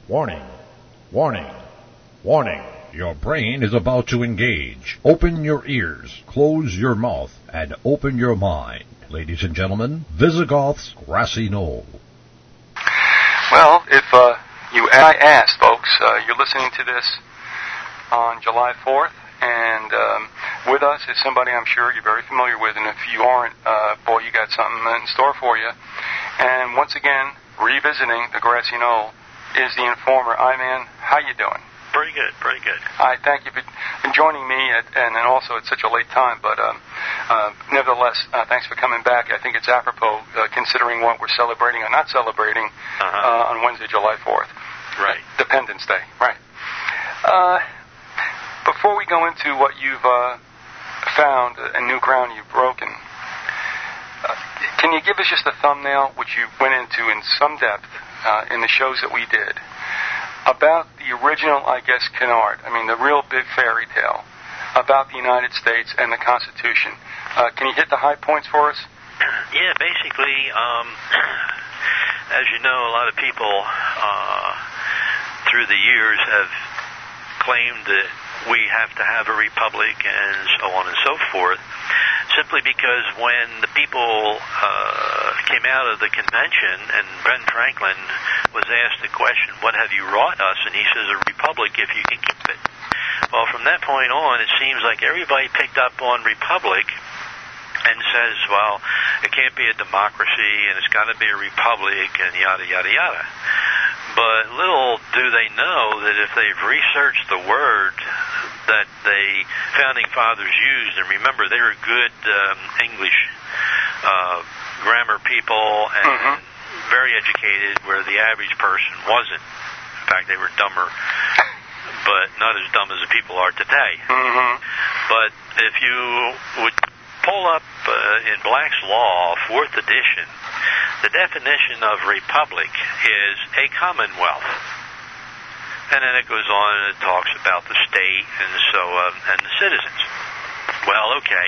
Warning, warning, warning. Your brain is about to engage. Open your ears, close your mouth, and open your mind. Ladies and gentlemen, Visigoth's Grassy Knoll. Well, if I asked, folks, you're listening to this on July 4th, and with us is somebody I'm sure you're very familiar with, and if you aren't, boy, you got something in store for you. And once again, revisiting the Grassy Knoll is the Informer. Iman, how you doing? Pretty good, pretty good. I thank you for joining me, and also at such a late time, but nevertheless, thanks for coming back. I think it's apropos, considering what we're celebrating or not celebrating on Wednesday, July 4th. Right. Dependence Day, right. Before we go into what you've found and new ground you've broken, can you give us just a thumbnail, which you went into in some depth in the shows that we did, about the original, I guess, canard, I mean the real big fairy tale about the United States and the Constitution. Can you hit the high points for us? Yeah, basically, as you know, a lot of people through the years have claimed that we have to have a republic and so on and so forth, simply because when the people came out of the convention and Ben Franklin was asked the question, what have you wrought us? And he says, a republic if you can keep it. Well, from that point on, it seems like everybody picked up on republic and says, well, it can't be a democracy and it's got to be a republic and yada, yada, yada. But little do they know that if they've researched the word that the founding fathers used, and remember, they were good English grammar people and very educated, where the average person wasn't. In fact, they were dumber, but not as dumb as the people are today. But if you would pull up in Black's Law, 4th edition, the definition of republic is a commonwealth. And then it goes on and it talks about the state and and the citizens. Well, okay.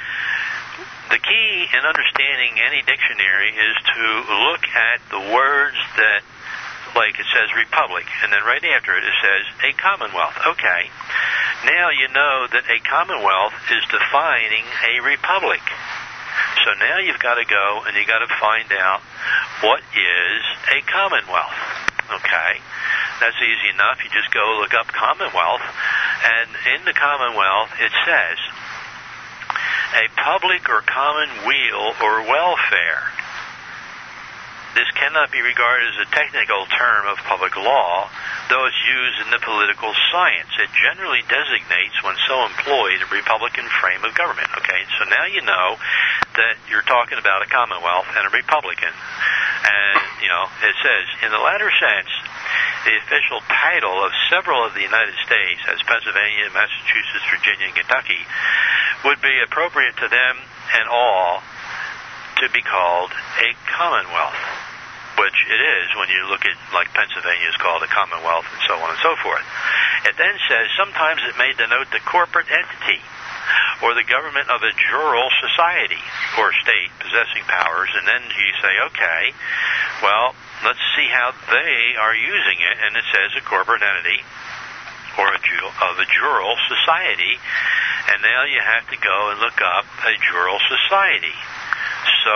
The key in understanding any dictionary is to look at the words that, like it says republic, and then right after it says a commonwealth. Okay. Now you know that a commonwealth is defining a republic. So now you've got to go and you've got to find out what is a commonwealth. Okay? That's easy enough. You just go look up commonwealth, and in the commonwealth it says a public or common weal or welfare. This cannot be regarded as a technical term of public law, though it's used in the political science. It generally designates, when so employed, a republican frame of government. Okay, so now you know that you're talking about a commonwealth and a republican. And, it says, in the latter sense, the official title of several of the United States, as Pennsylvania, Massachusetts, Virginia, and Kentucky, would be appropriate to them and all to be called a commonwealth, which it is when you look at, like, Pennsylvania is called a commonwealth and so on and so forth. It then says sometimes it may denote the corporate entity or the government of a jural society or state possessing powers, and then you say, okay, well, let's see how they are using it, and it says a corporate entity or of a jural society, and now you have to go and look up a jural society. So,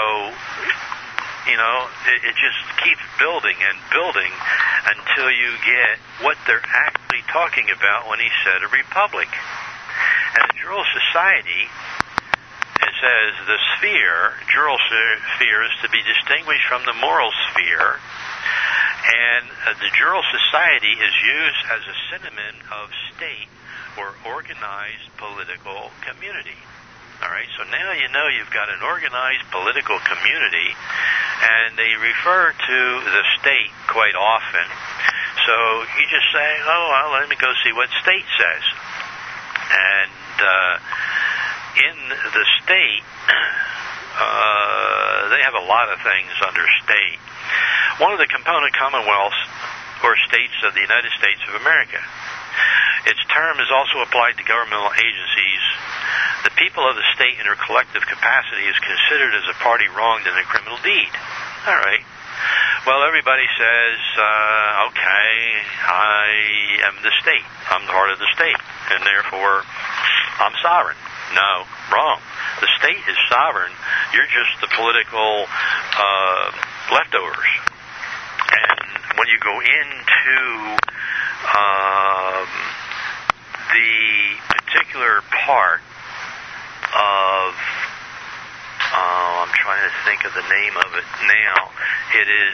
it just keeps building and building until you get what they're actually talking about when he said a republic. And a jural society, it says the jural sphere is to be distinguished from the moral sphere, and the jural society is used as a synonym of state or organized political community. All right, so now you know you've got an organized political community, and they refer to the state quite often. So you just say, oh, well, let me go see what state says. And in the state, they have a lot of things under state. One of the component commonwealths or states of the United States of America. Its term is also applied to governmental agencies. The people of the state in their collective capacity is considered as a party wronged in a criminal deed. All right. Well, everybody says, okay, I'm the state. I'm part of the state, and therefore I'm sovereign. No, wrong. The state is sovereign. You're just the political leftovers. And when you go into the particular part of, I'm trying to think of the name of it now. It is,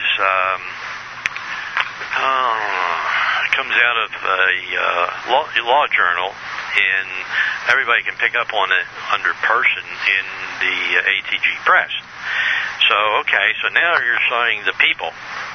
it comes out of a law journal, and everybody can pick up on it under person in the ATG Press. So, okay, so now you're saying the people.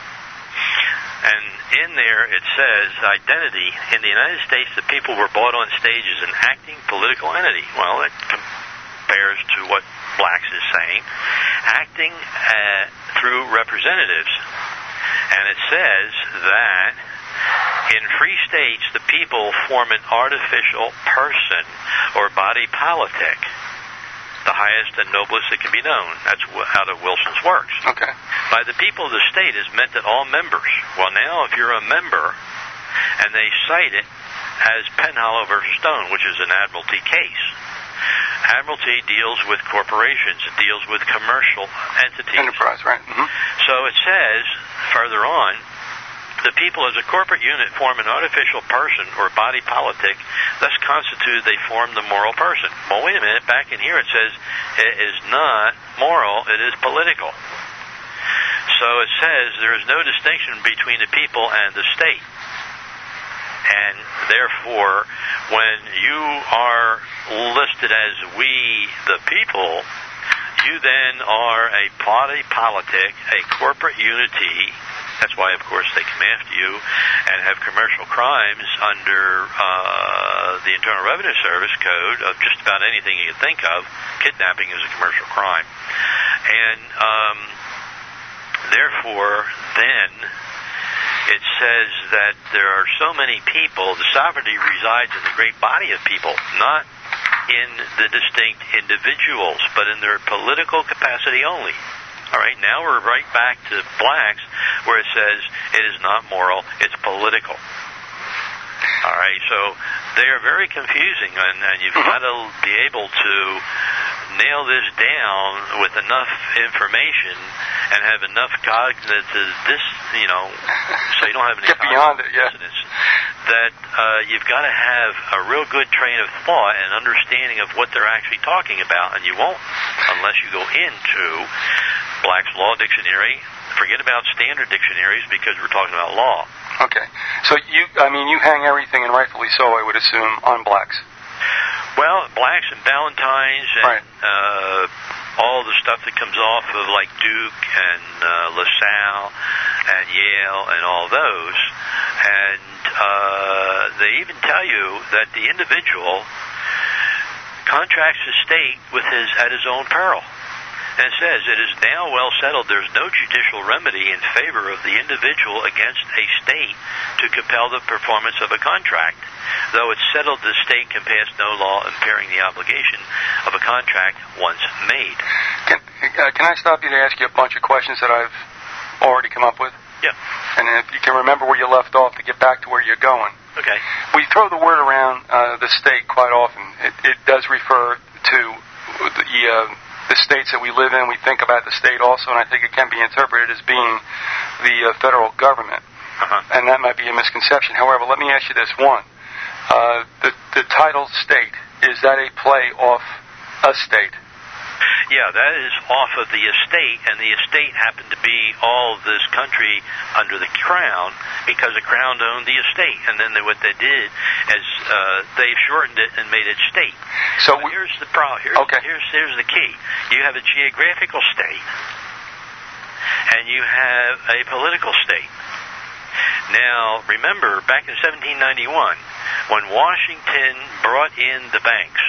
And in there it says, identity. In the United States, the people were brought on stage as an acting political entity. Well, it compares to what Blacks is saying. Acting through representatives. And it says that in free states, the people form an artificial person or body politic, the highest and noblest that can be known. That's how the Wilson's works. Okay. By the people of the state is meant that all members. Well, now if you're a member, and they cite it as Penhollow versus Stone, which is an admiralty case. Admiralty deals with corporations. It deals with commercial entities. Enterprise, right. Mm-hmm. So it says, further on, the people as a corporate unit form an artificial person or body politic, thus constituted they form the moral person. Well, wait a minute, back in here it says it is not moral, it is political. So it says there is no distinction between the people and the state. And therefore, when you are listed as we the people, you then are a body politic, a corporate unity. That's why, of course, they come after you and have commercial crimes under the Internal Revenue Service Code of just about anything you can think of. Kidnapping is a commercial crime. And therefore, then, it says that there are so many people, the sovereignty resides in the great body of people, not in the distinct individuals, but in their political capacity only. All right, now we're right back to Blacks, where it says it is not moral, it's political. All right, so they are very confusing, and you've got to be able to nail this down with enough information and have enough cognitive, so you don't have any get beyond it, yeah. dissonance, that you've got to have a real good train of thought and understanding of what they're actually talking about, and you won't unless you go into Black's Law Dictionary. Forget about standard dictionaries because we're talking about law. Okay. So you hang everything, and rightfully so, I would assume, on Blacks. Well, Blacks and Ballantines and right. All the stuff that comes off of like Duke and LaSalle and Yale and all those. And they even tell you that the individual contracts his state at his own peril. And it says, it is now well settled there's no judicial remedy in favor of the individual against a state to compel the performance of a contract, though it's settled the state can pass no law impairing the obligation of a contract once made. Can I stop you to ask you a bunch of questions that I've already come up with? Yeah. And if you can remember where you left off to get back to where you're going. Okay. We throw the word around the state quite often. It does refer to the states that we live in. We think about the state also, and I think it can be interpreted as being the federal government. Uh-huh. And that might be a misconception. However, let me ask you this. One, the title state, is that a play off a state? Yeah, that is off of the estate, and the estate happened to be all of this country under the crown because the crown owned the estate. And then what they did is they shortened it and made it state. So here's the problem. Here's the key. You have a geographical state, and you have a political state. Now, remember, back in 1791, when Washington brought in the banks,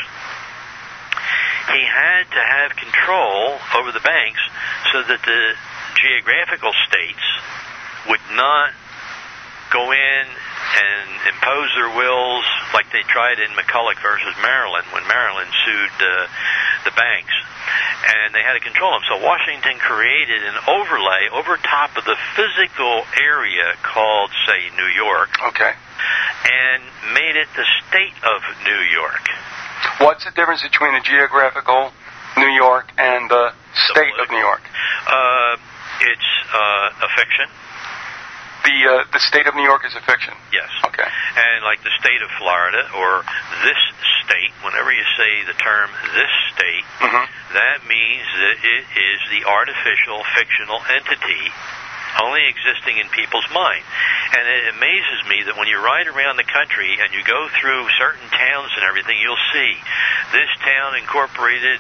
he had to have control over the banks so that the geographical states would not go in and impose their wills like they tried in McCulloch versus Maryland when Maryland sued the banks. And they had to control them. So Washington created an overlay over top of the physical area called, say, New York. Okay. and made it the state of New York. What's the difference between the geographical New York and the state of New York? It's a fiction. The state of New York is a fiction? Yes. Okay. And like the state of Florida, or this state, whenever you say the term this state, that means that it is the artificial, fictional entity only existing in people's mind. And it amazes me that when you ride around the country and you go through certain towns and everything, you'll see this town incorporated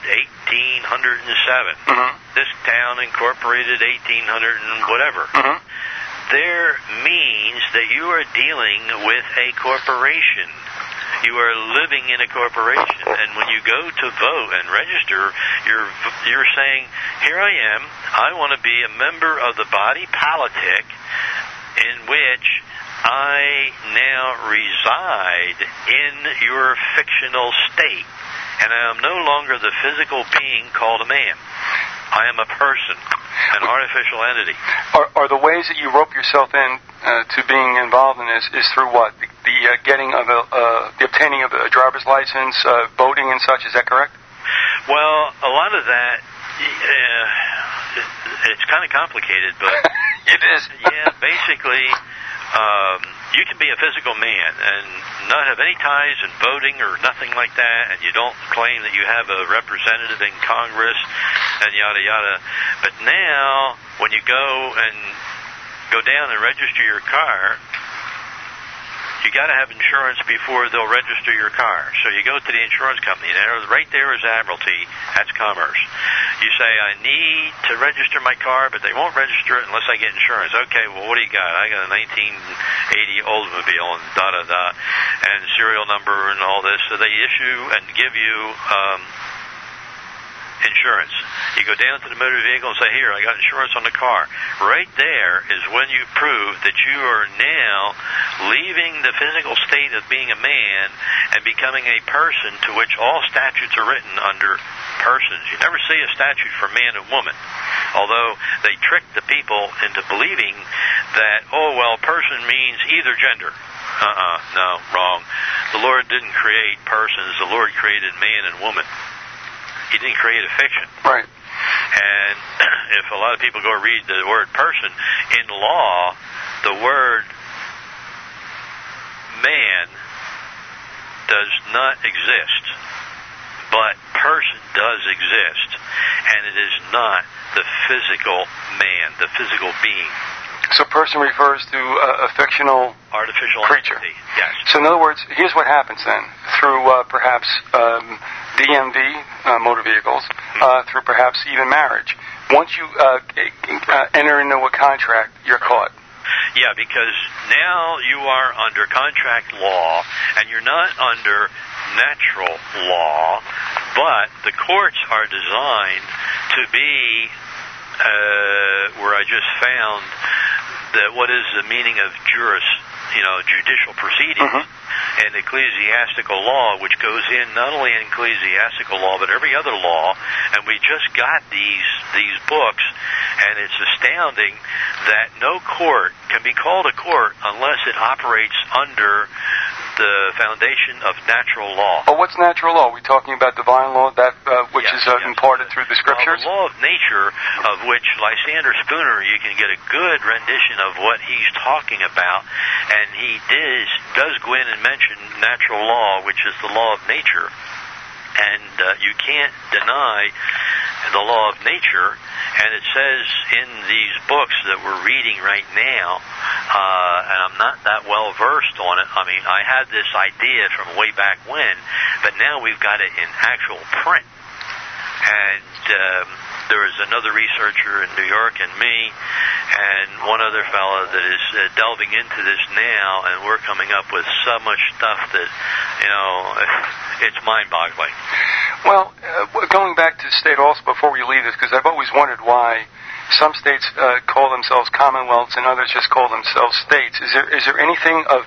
1807. This town incorporated 1800 and whatever. There means that you are dealing with a corporation. You are living in a corporation, and when you go to vote and register, you're saying, here I am, I want to be a member of the body politic in which I now reside in your fictional state, and I am no longer the physical being called a man. I am a person, an artificial entity. Are the ways that you rope yourself in to being involved in this is through what? The getting of the obtaining of a driver's license, voting and such. Is that correct? Well, a lot of that, it's kind of complicated, but it is. Yeah, basically, you can be a physical man and not have any ties in voting or nothing like that, and you don't claim that you have a representative in Congress and yada yada. But now, when you go down and register your car, you got to have insurance before they'll register your car. So you go to the insurance company, and right there is Admiralty. That's Commerce. You say, I need to register my car, but they won't register it unless I get insurance. Okay, well, what do you got? I got a 1980 Oldsmobile and da-da-da, and serial number and all this. So they issue and give you insurance. You go down to the motor vehicle and say, here, I got insurance on the car. Right there is when you prove that you are now leaving the physical state of being a man and becoming a person to which all statutes are written under persons. You never see a statute for man and woman, although they trick the people into believing that, oh, well, person means either gender. No, wrong. The Lord didn't create persons. The Lord created man and woman. He didn't create a fiction. Right. And if a lot of people go read the word person, in law, the word man does not exist, but person does exist, and it is not the physical man, the physical being. So person refers to a fictional artificial creature. Entity. Yes. So in other words, here's what happens then. Through perhaps DMV, motor vehicles, through perhaps even marriage. Once you enter into a contract, you're caught. Yeah, because now you are under contract law, and you're not under natural law, but the courts are designed to be where I just found that what is the meaning of judicial proceedings and ecclesiastical law, which goes in not only in ecclesiastical law but every other law. And we just got these books, and it's astounding that no court can be called a court unless it operates under the foundation of natural law. Oh, what's natural law? Are we talking about divine law, that which is imparted through the scriptures? The law of nature, of which Lysander Spooner, you can get a good rendition of what he's talking about, and he does go in and mention natural law, which is the law of nature. And you can't deny the law of nature, and it says in these books that we're reading right now, and I'm not that well versed on it. I mean, I had this idea from way back when, but now we've got it in actual print. And there is another researcher in New York and me, and one other fellow that is delving into this now, and we're coming up with so much stuff that, it's mind-boggling. Well, going back to the state also before we leave this, because I've always wondered why some states call themselves commonwealths and others just call themselves states. Is there anything of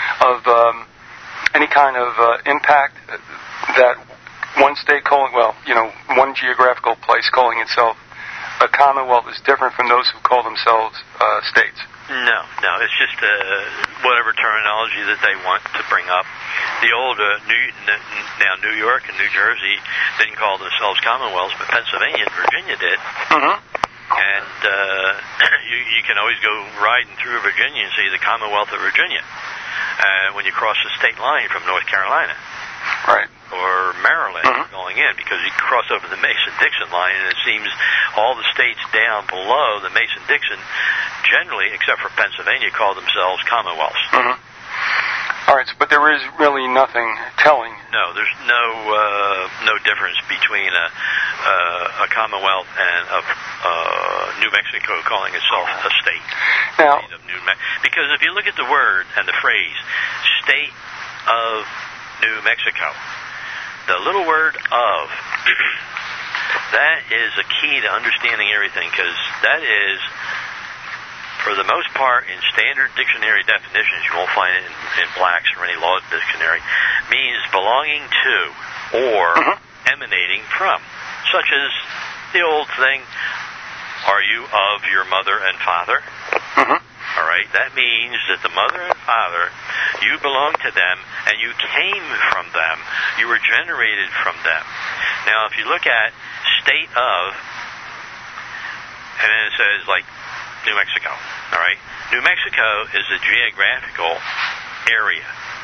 any kind of impact that one state one geographical place calling itself a commonwealth is different from those who call themselves states? No, it's just whatever terminology that they want to bring up. The old New York and New Jersey didn't call themselves Commonwealths, but Pennsylvania and Virginia did. Mm-hmm. And you can always go riding through Virginia and see the Commonwealth of Virginia when you cross the state line from North Carolina. Right. Or Maryland going in, because you cross over the Mason-Dixon line, and it seems all the states down below the Mason-Dixon, generally, except for Pennsylvania, call themselves Commonwealths. Mm-hmm. All right, but there is really nothing telling. No, there's no difference between a Commonwealth and New Mexico calling itself a state. Now, because if you look at the word and the phrase, state of New Mexico, the little word of, that is a key to understanding everything, because that is, for the most part, in standard dictionary definitions, you won't find it in Black's or any law dictionary, means belonging to or emanating from, such as the old thing, are you of your mother and father? All right, that means that the mother and father, you belong to them, and you came from them. You were generated from them. Now, if you look at state of, and then it says, like, New Mexico, all right? New Mexico is a geographical area.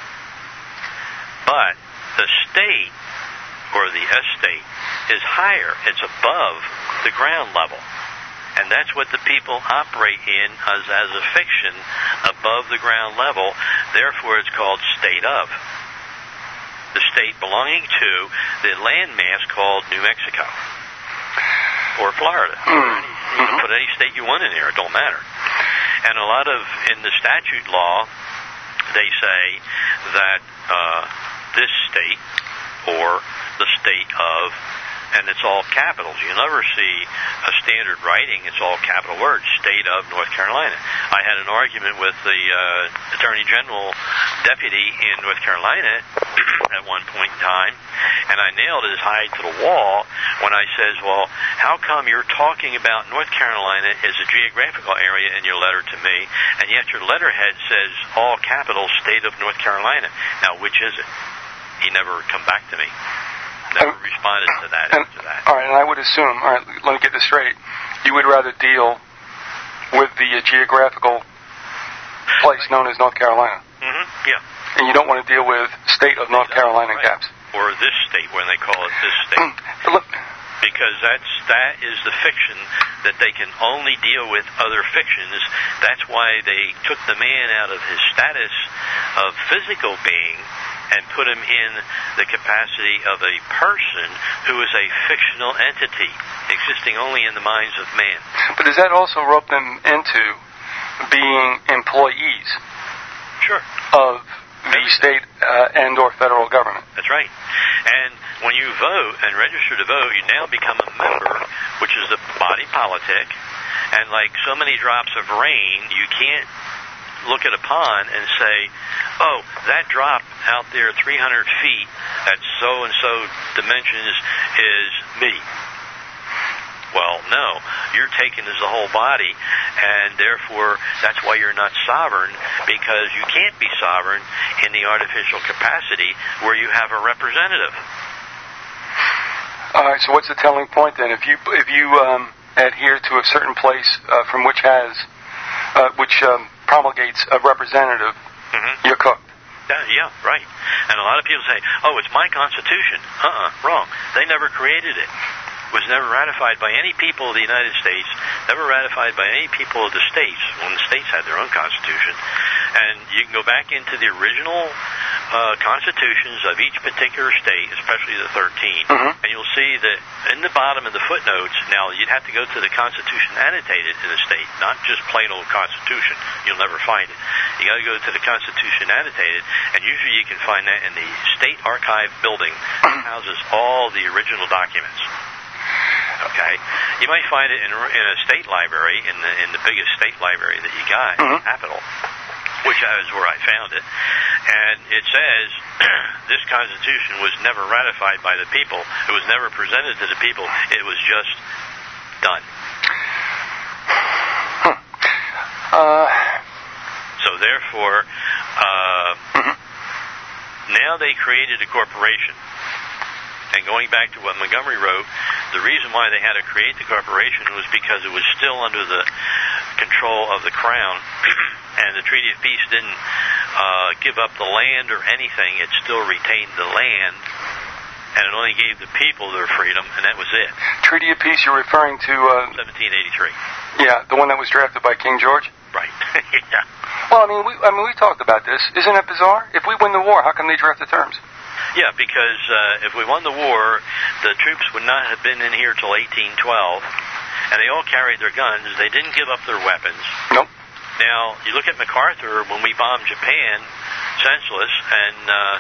But the state, or the estate, is higher. It's above the ground level. And that's what the people operate in as a fiction, above the ground level. Therefore, it's called state of. The state belonging to the landmass called New Mexico. Or Florida. You can put any state you want in there. It don't matter. And a lot of, in the statute law, they say that this state, or the state of, and it's all capitals. You never see a standard writing. It's all capital words. State of North Carolina. I had an argument with the Attorney General deputy in North Carolina at one point in time, and I nailed his hide to the wall when I says, well, how come you're talking about North Carolina as a geographical area in your letter to me, and yet your letterhead says all capitals, state of North Carolina? Now, which is it? He never come back to me. Never responded to that. All right, and I would assume, all right, let me get this straight, you would rather deal with the geographical place known as North Carolina. Yeah. And you don't want to deal with state of North Carolina in caps. Or this state, when they call it this state. Because that is the fiction that they can only deal with other fictions. That's why they took the man out of his status of physical being and put him in the capacity of a person who is a fictional entity, existing only in the minds of man. But does that also rope them into being employees? Sure. Of the state and or federal government? That's right. And when you vote and register to vote, you now become a member, which is the body politic, and like so many drops of rain, you can't look at a pond and say, oh, that drop out there 300 feet at so-and-so dimensions is me. Well, no. You're taken as the whole body, and therefore that's why you're not sovereign, because you can't be sovereign in the artificial capacity where you have a representative. All right, so what's the telling point then? If you adhere to a certain place from which promulgates a representative, you're cooked. Yeah, right. And a lot of people say, oh, it's my Constitution. Wrong. They never created it. It was never ratified by any people of the United States, never ratified by any people of the states, when the states had their own Constitution. And you can go back into the original constitutions of each particular state, especially the 13, and you'll see that in the bottom of the footnotes, now you'd have to go to the Constitution annotated in the state, not just plain old Constitution. You'll never find it. You got to go to the Constitution annotated, and usually you can find that in the State Archive building that houses all the original documents. Okay, you might find it in a state library, in the biggest state library that you got, in the Capitol, which is where I found it. And it says, this Constitution was never ratified by the people. It was never presented to the people. It was just done. So therefore, now they created a corporation. And going back to what Montgomery wrote, the reason why they had to create the corporation was because it was still under the control of the Crown, and the Treaty of Peace didn't give up the land or anything. It still retained the land, and it only gave the people their freedom, and that was it. Treaty of Peace, you're referring to... 1783. Yeah, the one that was drafted by King George? Right. Yeah. Well, we talked about this. Isn't it bizarre? If we win the war, how come they draft the terms? Yeah, because if we won the war, the troops would not have been in here till 1812, and they all carried their guns. They didn't give up their weapons. Nope. Now, you look at MacArthur when we bombed Japan, senseless, and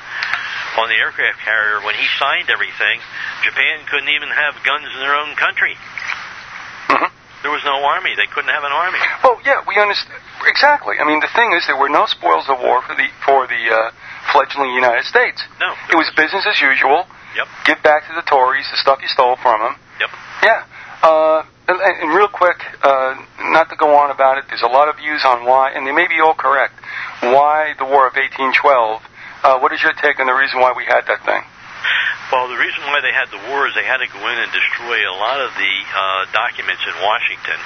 on the aircraft carrier, when he signed everything, Japan couldn't even have guns in their own country. Mm-hmm. There was no army. They couldn't have an army. Well, yeah, we understand. Exactly. I mean, the thing is, there were no spoils of war for the fledgling United States. No. It was business as usual. Yep. Give back to the Tories the stuff you stole from them. Yep. Yeah. And real quick, not to go on about it, there's a lot of views on why, and they may be all correct, why the War of 1812. What is your take on the reason why we had that thing? Well, the reason why they had the war is they had to go in and destroy a lot of the documents in Washington.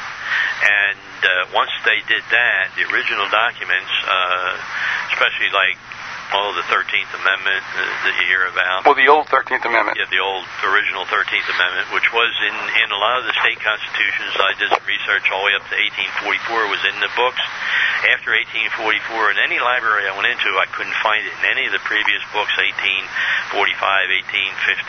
And once they did that, the original documents, especially like the 13th Amendment that you hear about. Well, the old 13th Amendment. Yeah, the old original 13th Amendment, which was in a lot of the state constitutions. I did some research all the way up to 1844. It was in the books. After 1844, in any library I went into, I couldn't find it in any of the previous books, 1845, 1850,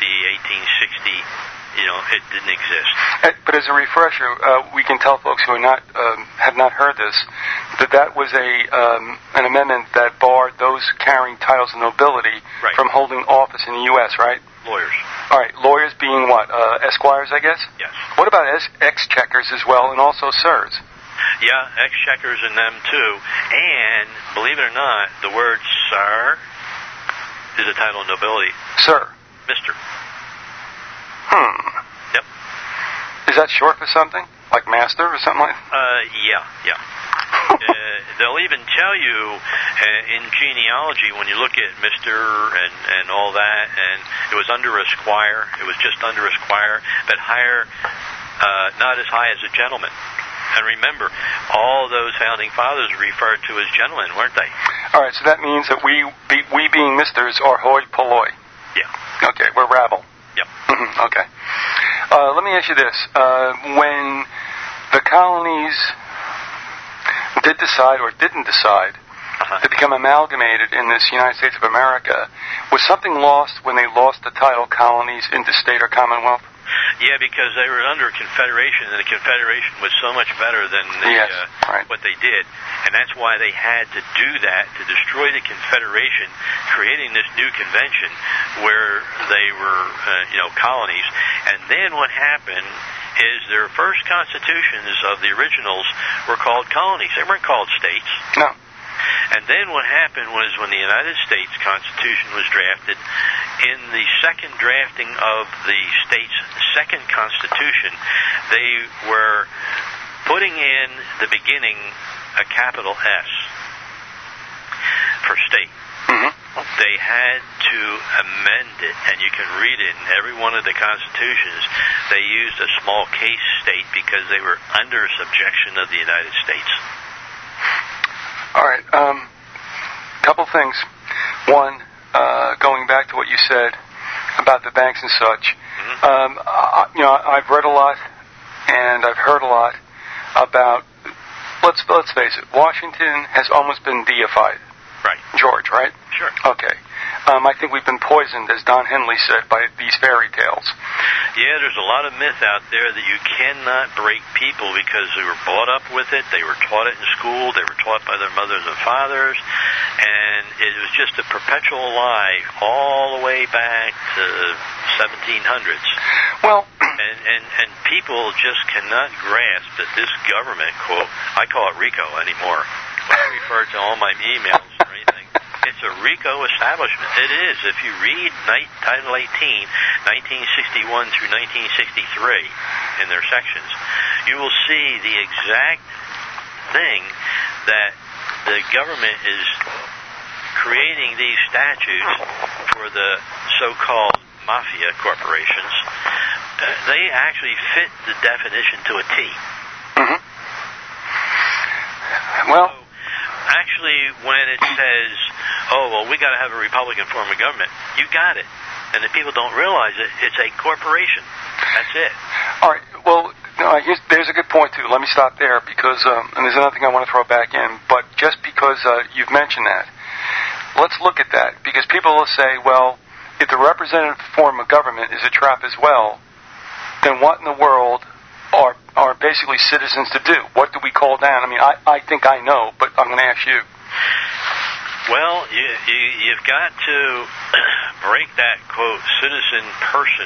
1860. It didn't exist. But as a refresher, we can tell folks who are have not heard this that was an amendment that barred those carrying titles of nobility from holding office in the U.S., right? Lawyers. All right, lawyers being what? Esquires, I guess? Yes. What about exchequers as well, and also sirs? Yeah, exchequers and them too. And, believe it or not, the word sir is a title of nobility. Sir. Mr. Yep. Is that short for something? Like master or something like that? Yeah. They'll even tell you in genealogy when you look at Mr. and all that, and it was under a squire. It was just under a squire, but higher, not as high as a gentleman. And remember, all those founding fathers referred to as gentlemen, weren't they? All right, so that means that we being misters are hoi polloi. Yeah. Okay, we're rabble. Yep. Okay. Let me ask you this. When the colonies did decide or didn't decide to become amalgamated in this United States of America, was something lost when they lost the title colonies into state or commonwealth? Yeah, because they were under a confederation, and the confederation was so much better than what they did. And that's why they had to do that, to destroy the confederation, creating this new convention where they were, colonies. And then what happened is their first constitutions of the originals were called colonies. They weren't called states. No. And then what happened was when the United States Constitution was drafted, in the second drafting of the state's second constitution, they were putting in the beginning a capital S for state. Mm-hmm. They had to amend it, and you can read it in every one of the constitutions. They used a small case state because they were under subjection of the United States. All right. Couple things. One, going back to what you said about the banks and such. Mm-hmm. I've read a lot and I've heard a lot about. Let's face it. Washington has almost been deified. Right. George, right? Sure. Okay. I think we've been poisoned, as Don Henley said, by these fairy tales. Yeah, there's a lot of myth out there that you cannot break people because they were brought up with it, they were taught it in school, they were taught by their mothers and fathers, and it was just a perpetual lie all the way back to 1700s. Well, and people just cannot grasp that this government, quote, I call it RICO anymore. When I refer to all my emails or anything, it's a RICO establishment. It is. If you read Title 18, 1961 through 1963, in their sections, you will see the exact thing that the government is creating these statutes for the so-called mafia corporations. They actually fit the definition to a T. Mm-hmm. Well, so, actually, when it says, "Oh, well, we got to have a Republican form of government," you got it, and the people don't realize it. It's a corporation. That's it. All right. Well, there's a good point too. Let me stop there because, and there's another thing I want to throw back in. But just because you've mentioned that, let's look at that because people will say, well, if the representative form of government is a trap as well, then what in the world are basically citizens to do? What do we call down? I mean, I think I know, but I'm going to ask you. Well, you've got to break that, quote, citizen person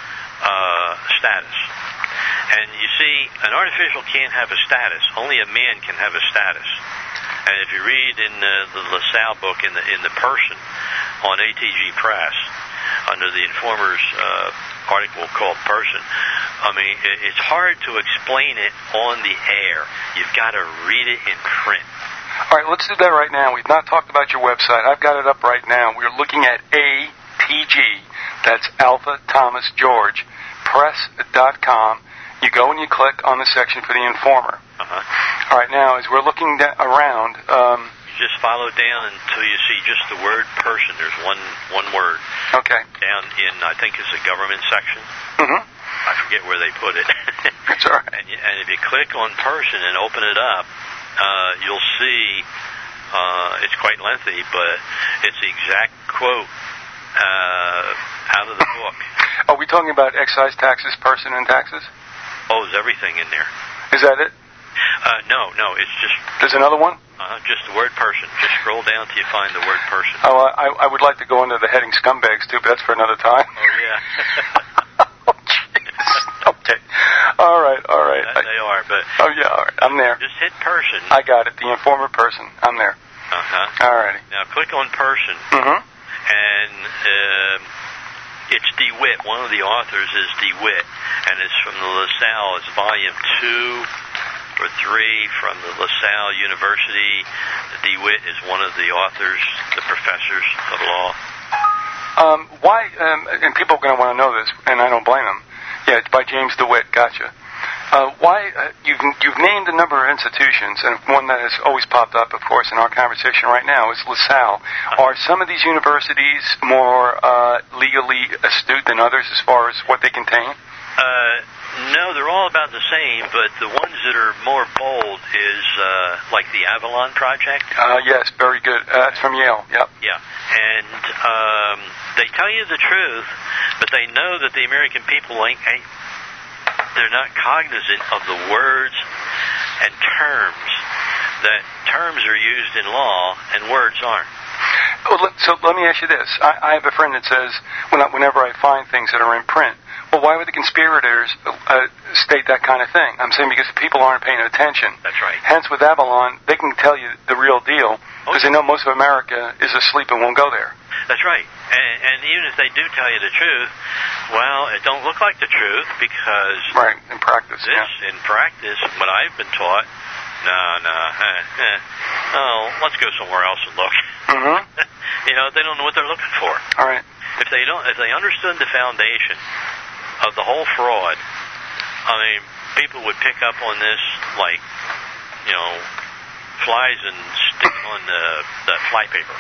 status. And you see, an artificial can't have a status. Only a man can have a status. And if you read in the LaSalle book, in the person on ATG Press, under the Informer's article called Person, I mean, it's hard to explain it on the air. You've got to read it in print. All right, let's do that right now. We've not talked about your website. I've got it up right now. We're looking at ATG. That's Alpha Thomas George Press.com. You go and you click on the section for the Informer. Uh-huh. All right, now, as we're looking around... you just follow down until you see just the word person. There's one word. Okay. Down in, I think it's the government section. Mm-hmm. I forget where they put it. That's all right. And if you click on person and open it up, you'll see it's quite lengthy, but it's the exact quote out of the book. Are we talking about excise taxes, person, and taxes? Oh, there's everything in there. Is that it? No, it's just... There's another one? Just the word person. Just scroll down till you find the word person. Oh, I would like to go into the heading scumbags, too, but that's for another time. Oh, yeah. Oh, jeez. Okay. All right. They are, but... Oh, yeah, all right. I'm there. Just hit person. I got it. The Informer person. I'm there. Uh-huh. All righty. Now, click on person. Mm-hmm. And it's DeWitt. One of the authors is DeWitt. And it's from the LaSalle. It's volume 2 or 3 from the LaSalle University. DeWitt is one of the authors, the professors of law. Why, and people are going to want to know this, and I don't blame them. Yeah, it's by James DeWitt. Gotcha. Why, you've named a number of institutions, and one that has always popped up, of course, in our conversation right now is LaSalle. Are some of these universities more legally astute than others as far as what they contain? No, they're all about the same, but the ones that are more bold is like the Avalon Project. Yes, very good. That's from Yale. Yep. Yeah, and they tell you the truth, but they know that the American people they're not cognizant of the words and terms. That terms are used in law and words aren't. Well, so let me ask you this. I have a friend that says whenever I find things that are in print, well, why would the conspirators state that kind of thing? I'm saying because people aren't paying attention. That's right. Hence, with Avalon, they can tell you the real deal because they know most of America is asleep and won't go there. That's right. And even if they do tell you the truth, well, it don't look like the truth because... Right, in practice, in practice, what I've been taught, let's go somewhere else and look. Mm-hmm. They don't know what they're looking for. All right. If they understood the foundation of the whole fraud, I mean, people would pick up on this like, flies and stick on the flypaper.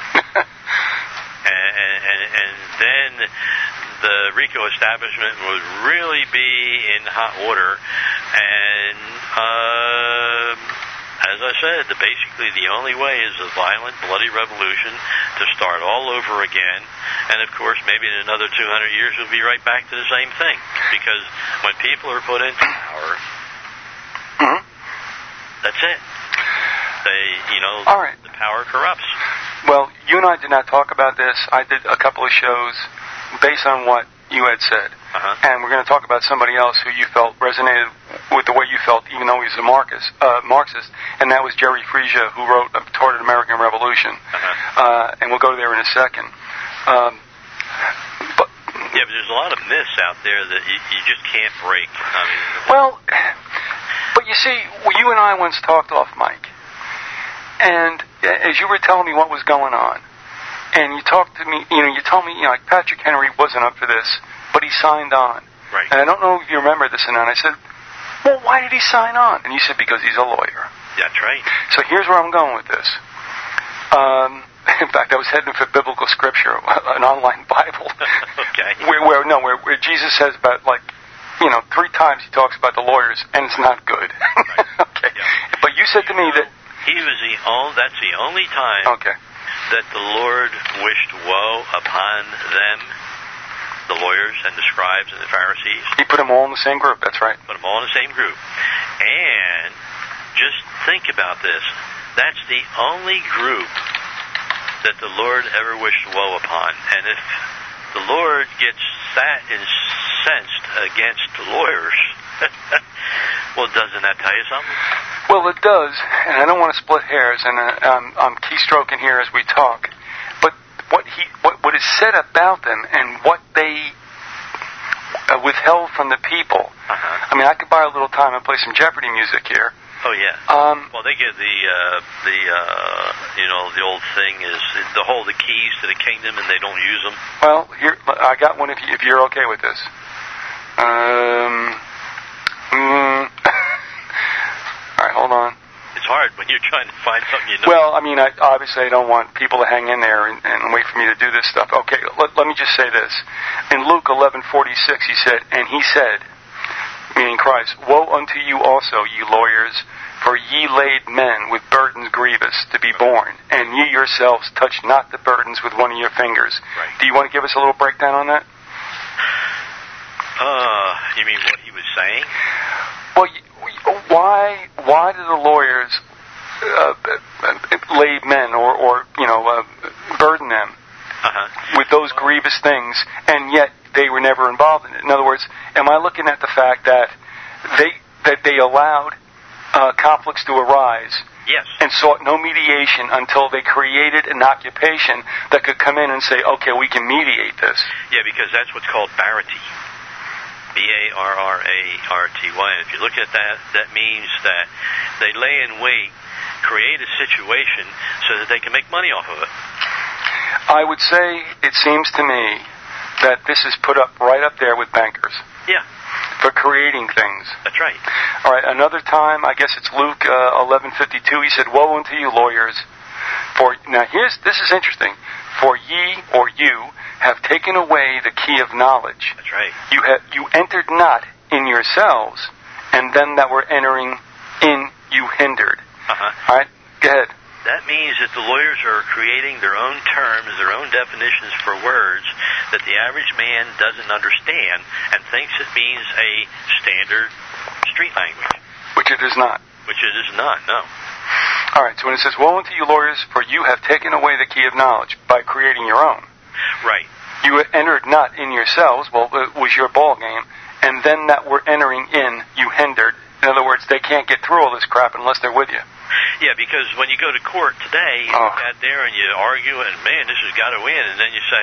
And then the RICO establishment would really be in hot water. And as I said, basically the only way is a violent, bloody revolution to start all over again. And of course, maybe in another 200 years, we'll be right back to the same thing. Because when people are put into power, mm-hmm. That's it. All right. The power corrupts. Well, you and I did not talk about this. I did a couple of shows based on what you had said. Uh-huh. And we're going to talk about somebody else who you felt resonated with the way you felt, even though he was a Marxist, and that was Jerry Frisia, who wrote Toward an American Revolution. Uh-huh. And we'll go there in a second. But there's a lot of myths out there that you just can't break. Well, but you see, you and I once talked off mic, And as you were telling me what was going on, and you talked to me, you told me, like Patrick Henry wasn't up for this, but he signed on. Right. And I don't know if you remember this or not. I said, well, why did he sign on? And you said, because he's a lawyer. That's right. So here's where I'm going with this. In fact, I was heading for biblical scripture, an online Bible. Okay. Where Jesus says about, 3 times he talks about the lawyers, and it's not good. Right. Okay. Yeah. But you said to me that... That's the only time that the Lord wished woe upon them, the lawyers and the scribes and the Pharisees. He put them all in the same group, that's right. Put them all in the same group. And just think about this. That's the only group that the Lord ever wished woe upon. And if the Lord gets that incensed against the lawyers, well, doesn't that tell you something? Well, it does, and I don't want to split hairs, and I'm keystroking here as we talk. But what is said about them and what they withheld from the people. I mean, I could buy a little time and play some Jeopardy music here. Oh yeah. Well, they get the old thing is they hold the keys to the kingdom and they don't use them. Well, here I got one. If you're okay with this. All right, hold on. It's hard when you're trying to find something you know. Well, I mean, obviously I don't want people to hang in there and wait for me to do this stuff. Okay, let me just say this. In Luke 11:46, he said, and he said, meaning Christ, woe unto you also, ye lawyers, for ye laid men with burdens grievous to be borne, and ye yourselves touch not the burdens with one of your fingers. Right. Do you want to give us a little breakdown on that? You mean what he was saying? Well, why do the lawyers lay men or burden them with those grievous things, and yet they were never involved in it? In other words, am I looking at the fact that they allowed conflicts to arise? Yes. And sought no mediation until they created an occupation that could come in and say, okay, we can mediate this. Yeah, because that's what's called bararty. B-A-R-R-A-R-T-Y. And if you look at that, that means that they lay in wait, create a situation so that they can make money off of it. I would say it seems to me that this is put up right up there with bankers. Yeah. For creating things. That's right. All right, another time, I guess it's Luke 11:52, he said, woe unto you lawyers, this is interesting, for ye or you have taken away the key of knowledge. That's right. You entered not in yourselves, and them that were entering in you hindered. All right, go ahead. That means that the lawyers are creating their own terms, their own definitions for words that the average man doesn't understand and thinks it means a standard street language. Which it is not. Which it is not, no. All right, so when it says, woe unto you lawyers, for you have taken away the key of knowledge by creating your own. Right. You entered not in yourselves, well, it was your ball game, and then that were entering in, you hindered. In other words, they can't get through all this crap unless they're with you. Yeah, because when you go to court today, you get there and you argue, and man, this has got to win, and then you say,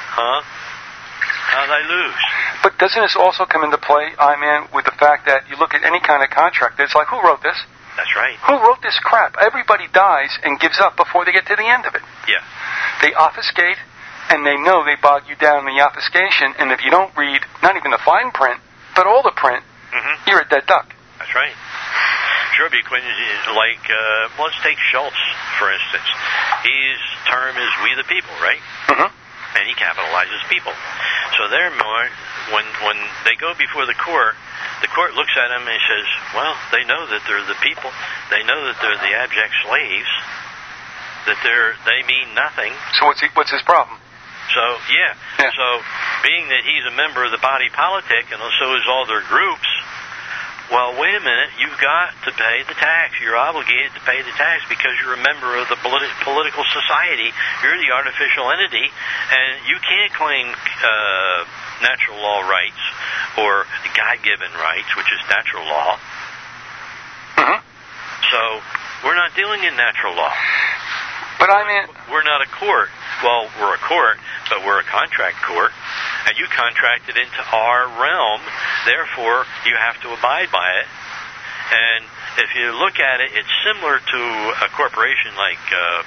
how'd I lose? But doesn't this also come into play, with the fact that you look at any kind of contract, it's like, who wrote this? That's right. Who wrote this crap? Everybody dies and gives up before they get to the end of it. Yeah. They obfuscate, and they know they bog you down in the obfuscation, and if you don't read, not even the fine print, but all the print, you're a dead duck. That's right. Sure, because let's take Schultz, for instance. His term is we the people, right? And he capitalizes people. So they're more, when they go before the court looks at him and says, well, they know that they're the people. They know that they're the abject slaves, that they mean nothing. So what's his problem? So, yeah. So, being that he's a member of the body politic, and so is all their groups, well, wait a minute, you've got to pay the tax. You're obligated to pay the tax because you're a member of the political society. You're the artificial entity, and you can't claim natural law rights or God-given rights, which is natural law. So, we're not dealing in natural law. But we're not a court. Well, we're a court, but we're a contract court, and you contracted into our realm, therefore you have to abide by it. And if you look at it, it's similar to a corporation like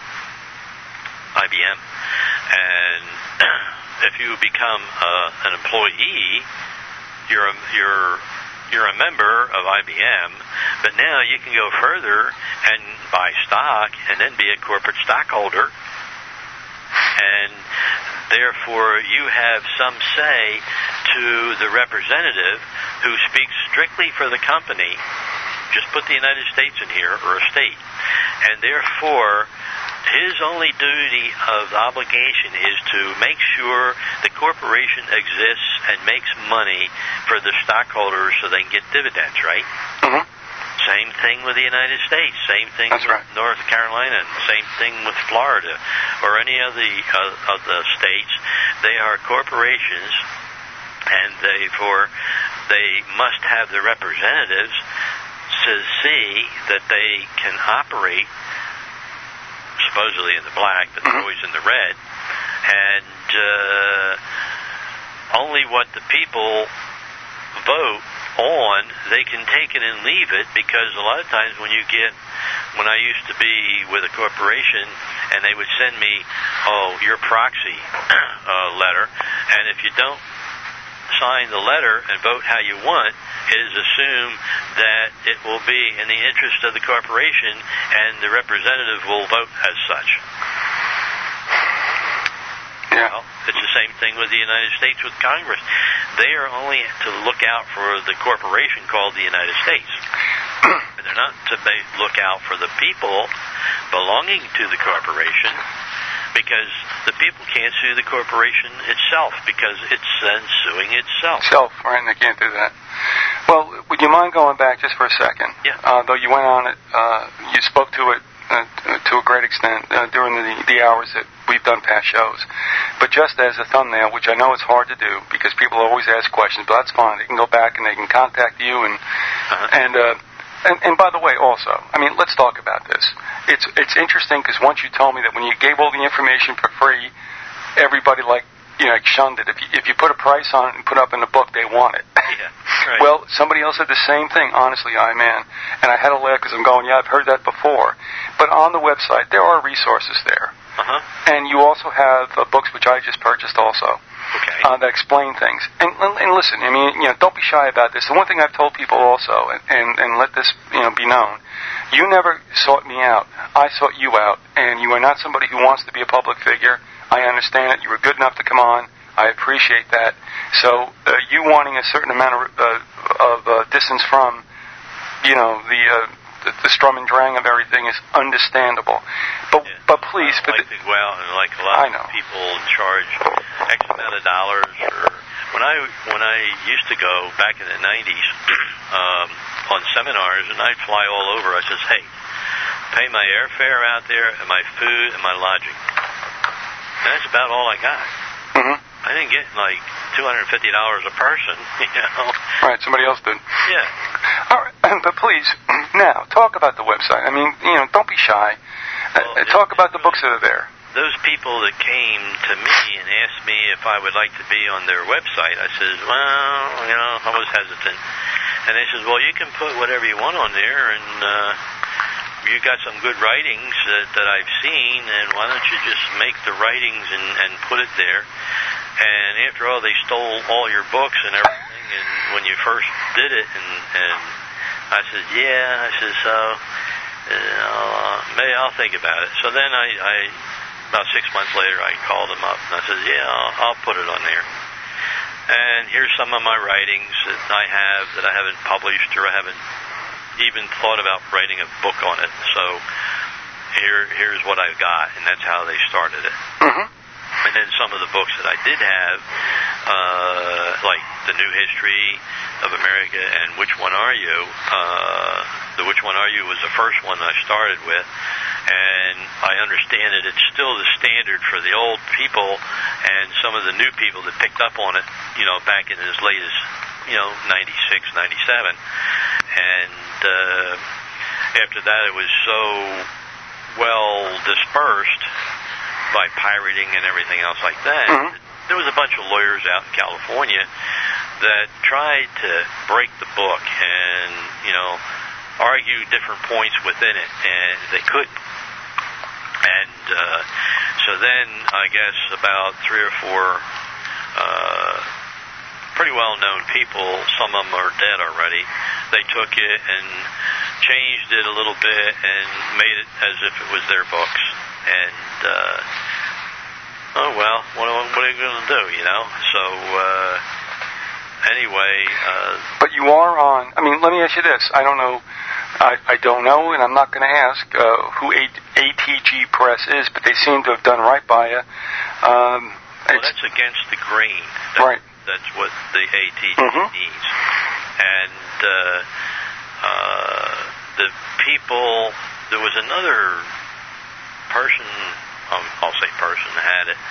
IBM. And if you become an employee, you're a member of IBM, but now you can go further and buy stock and then be a corporate stockholder. And therefore, you have some say to the representative who speaks strictly for the company. Just put the United States in here, or a state. And therefore, his only duty of obligation is to make sure the corporation exists and makes money for the stockholders so they can get dividends, right? Mm-hmm. Same thing with the United States. Same thing That's with right. North Carolina. And same thing with Florida or any of the states. They are corporations, and therefore they must have the representatives to see that they can operate supposedly in the black, but they're always in the red. And only what the people vote on, they can take it and leave it, because a lot of times when I used to be with a corporation and they would send me, your proxy letter, and if you don't sign the letter and vote how you want, it is assumed that it will be in the interest of the corporation and the representative will vote as such. Yeah. Well, it's the same thing with the United States with Congress. They are only to look out for the corporation called the United States. They're not to look out for the people belonging to the corporation, because the people can't sue the corporation itself, because it's then suing itself. Right, and they can't do that. Well, would you mind going back just for a second? Yeah. Though you went on it, you spoke to it to a great extent during the hours that we've done past shows. But just as a thumbnail, which I know is hard to do because people always ask questions, but that's fine. They can go back and they can contact you and by the way, also, I mean, let's talk about this. It's interesting because once you told me that when you gave all the information for free, everybody shunned it. If you put a price on it and put it up in the book, they want it. Yeah, right. Well, somebody else said the same thing, honestly, man. And I had to laugh because I'm going, yeah, I've heard that before. But on the website, there are resources there. And you also have books, which I just purchased also, that explain things. And listen, I mean, don't be shy about this. The one thing I've told people also, and let this be known, you never sought me out. I sought you out, and you are not somebody who wants to be a public figure. I understand it. You were good enough to come on. I appreciate that. So you wanting a certain amount of distance from, the strum and drang of everything is understandable. But please, I like to go out and like a lot of people charge X amount of dollars. Or when I used to go back in the 90s on seminars, and I'd fly all over, I says, hey, pay my airfare out there and my food and my lodging. And that's about all I got. Mm-hmm. I didn't get like $250 a person, Right, somebody else did. Yeah. All right, but please, now, talk about the website. I mean, don't be shy. Talk about the books that are there. Those people that came to me and asked me if I would like to be on their website, I said, well, I was hesitant. And they said, well, you can put whatever you want on there, and you got some good writings that I've seen, and why don't you just make the writings and put it there? And after all, they stole all your books and everything, and when you first did it, and I said, yeah, so maybe I'll think about it. So then I about 6 months later, I called them up, and I said, yeah, I'll put it on there. And here's some of my writings that I have that I haven't published, or I haven't even thought about writing a book on it. So here's what I've got, and that's how they started it. Mm-hmm. And then some of the books that I did have, like The New History of America and Which One Are You? The Which One Are You was the first one I started with, and I understand that it's still the standard for the old people and some of the new people that picked up on it, back in as late as, 96, 97. And after that, it was so well dispersed by pirating and everything else like that. Mm-hmm. There was a bunch of lawyers out in California that tried to break the book and, argue different points within it, and they couldn't. And so then, I guess, about 3 or 4 pretty well-known people, some of them are dead already, they took it and changed it a little bit and made it as if it was their books. And, oh, well, what are you going to do, you know? So, anyway... But you are on... I mean, let me ask you this. I don't know... I don't know, and I'm not going to ask who ATG Press is, but they seem to have done right by you. Well, that's against the grain. Right. That's what the ATG needs. And the people... There was another person, I'll say person, had it,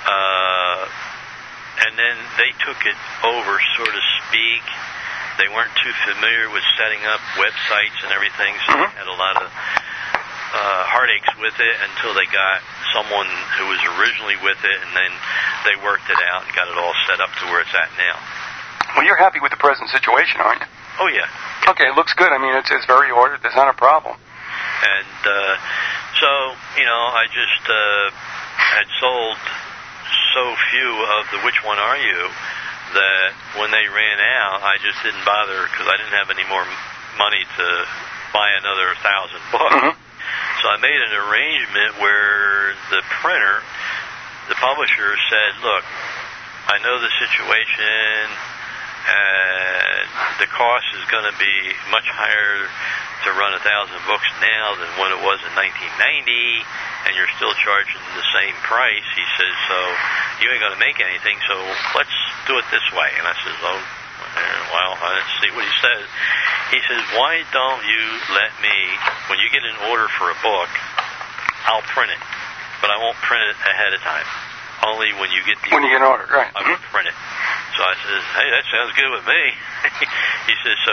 and then they took it over, so to speak. They weren't too familiar with setting up websites and everything, so they had a lot of heartaches with it until they got someone who was originally with it, and then they worked it out and got it all set up to where it's at now. Well, you're happy with the present situation, aren't you? Oh, yeah. Okay, it looks good. I mean, it's very ordered. There's not a problem. And so, you know, I just had sold so few of the Which One Are You that when they ran out, I just didn't bother because I didn't have any more money to buy another 1,000 books. So I made an arrangement where the printer, the publisher, said, look, I know the situation, and the cost is going to be much higher to run 1,000 books now than what it was in 1990, and you're still charging the same price. He says, so you ain't going to make anything, so let's do it this way. And I says, oh, well, I didn't see what he says. He says, why don't you let me, when you get an order for a book, I'll print it, but I won't print it ahead of time. Only when you get the when you get an order, right? I will print it. So I says, hey, that sounds good with me. He says, so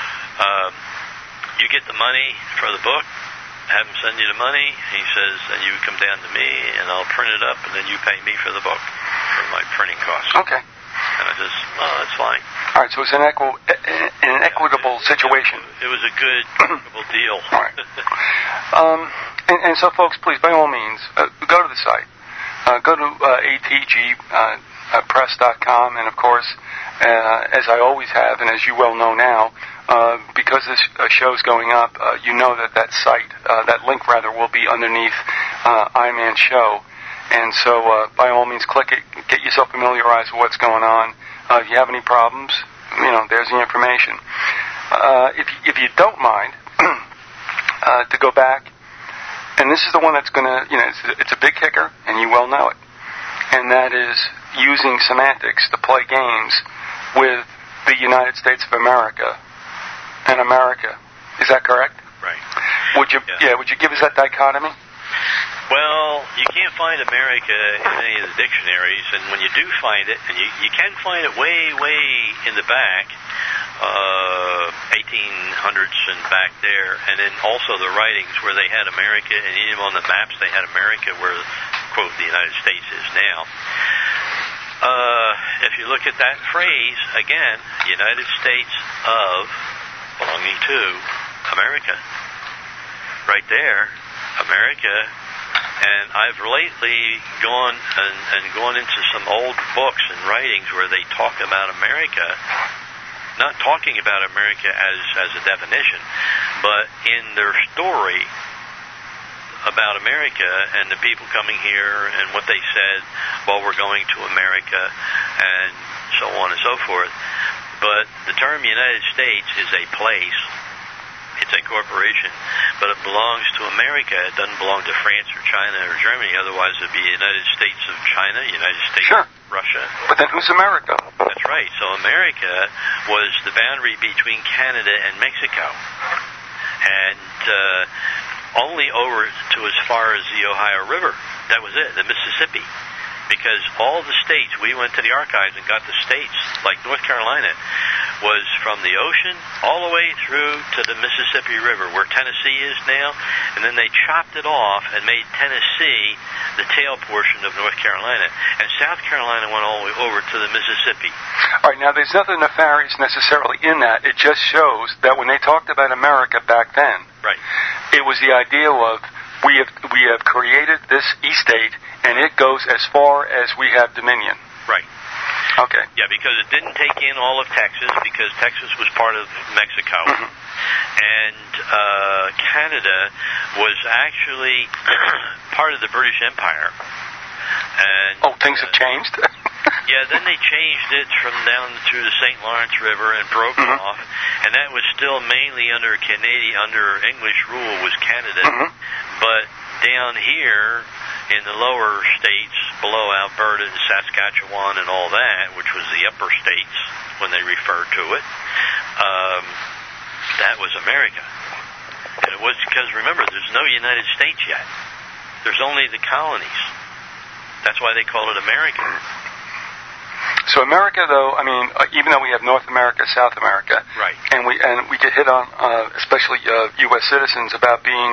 you get the money for the book, have him send you the money. He says, and you come down to me, and I'll print it up, and then you pay me for the book, for my printing costs. Okay. And I says, oh, that's fine. All right, so it's an equitable situation. It was a good, equitable deal. All right. And so, folks, please, by all means, go to the site. Go to atgpress.com, and, of course, as I always have, and as you well know now, because this show's going up, you know that site, that link rather, will be underneath iMan Show. And so, by all means, click it, get yourself familiarized with what's going on. If you have any problems, you know, there's the information. If you don't mind, to go back, and this is the one that's going to, you know, it's a big kicker, and you well know it, and that is using semantics to play games with the United States of America and America. Is that correct? Right. Would you give us that dichotomy? Well, you can't find America in any of the dictionaries, and when you do find it, and you can find it way, way in the back, 1800s and back there, and then also the writings where they had America, and even on the maps they had America where, quote, the United States is now. If you look at that phrase, again, United States of, belonging to, America. Right there, America. And I've lately gone into some old books and writings where they talk about America, not talking about America as a definition, but in their story about America and the people coming here and what they said while we're going to America and so on and so forth. But the term United States is a place. It's a corporation, but it belongs to America. It doesn't belong to France or China or Germany. Otherwise, it would be United States of China, United States of Russia. But then who's America? That's right. So America was the boundary between Canada and Mexico. And only over to as far as the Ohio River. That was it, the Mississippi. because all the states, we went to the archives and got the states, like North Carolina, was from the ocean all the way through to the Mississippi River, where Tennessee is now, and then they chopped it off and made Tennessee the tail portion of North Carolina, and South Carolina went all the way over to the Mississippi. All right, now there's nothing nefarious necessarily in that. It just shows that when they talked about America back then, right, it was the idea of we have created this estate, and it goes as far as we have dominion. Right. Okay. Yeah, because it didn't take in all of Texas, because Texas was part of Mexico. Mm-hmm. And Canada was actually part of the British Empire. And, things have changed? Yeah, then they changed it from down through the St. Lawrence River and broke off, and that was still mainly under English rule was Canada. But down here in the lower states, below Alberta and Saskatchewan and all that, which was the upper states when they referred to it, that was America. And it was because, remember, there's no United States yet. There's only the colonies. That's why they call it America. So America, though, I mean, even though we have North America, South America, right, and we get hit on, especially U.S. citizens, about being,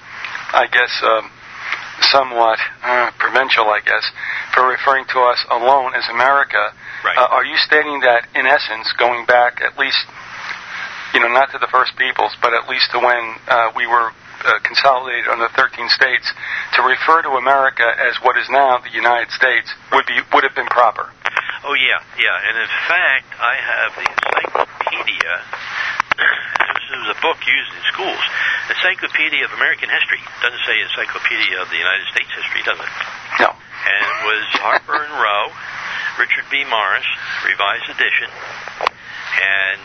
somewhat provincial, I guess, for referring to us alone as America. Right. Are you stating that, in essence, going back at least, not to the first peoples, but at least to when we were consolidated under 13 states, to refer to America as what is now the United States would have been proper? Oh, yeah. And in fact, I have the Encyclopedia. This is a book used in schools. Encyclopedia of American History. It doesn't say Encyclopedia of the United States History, does it? No. And it was Harper and Row, Richard B. Morris, revised edition. And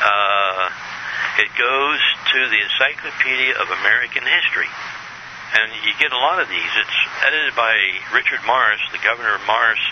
it goes to the Encyclopedia of American History. And you get a lot of these. It's edited by Richard Morris, the Governor Morris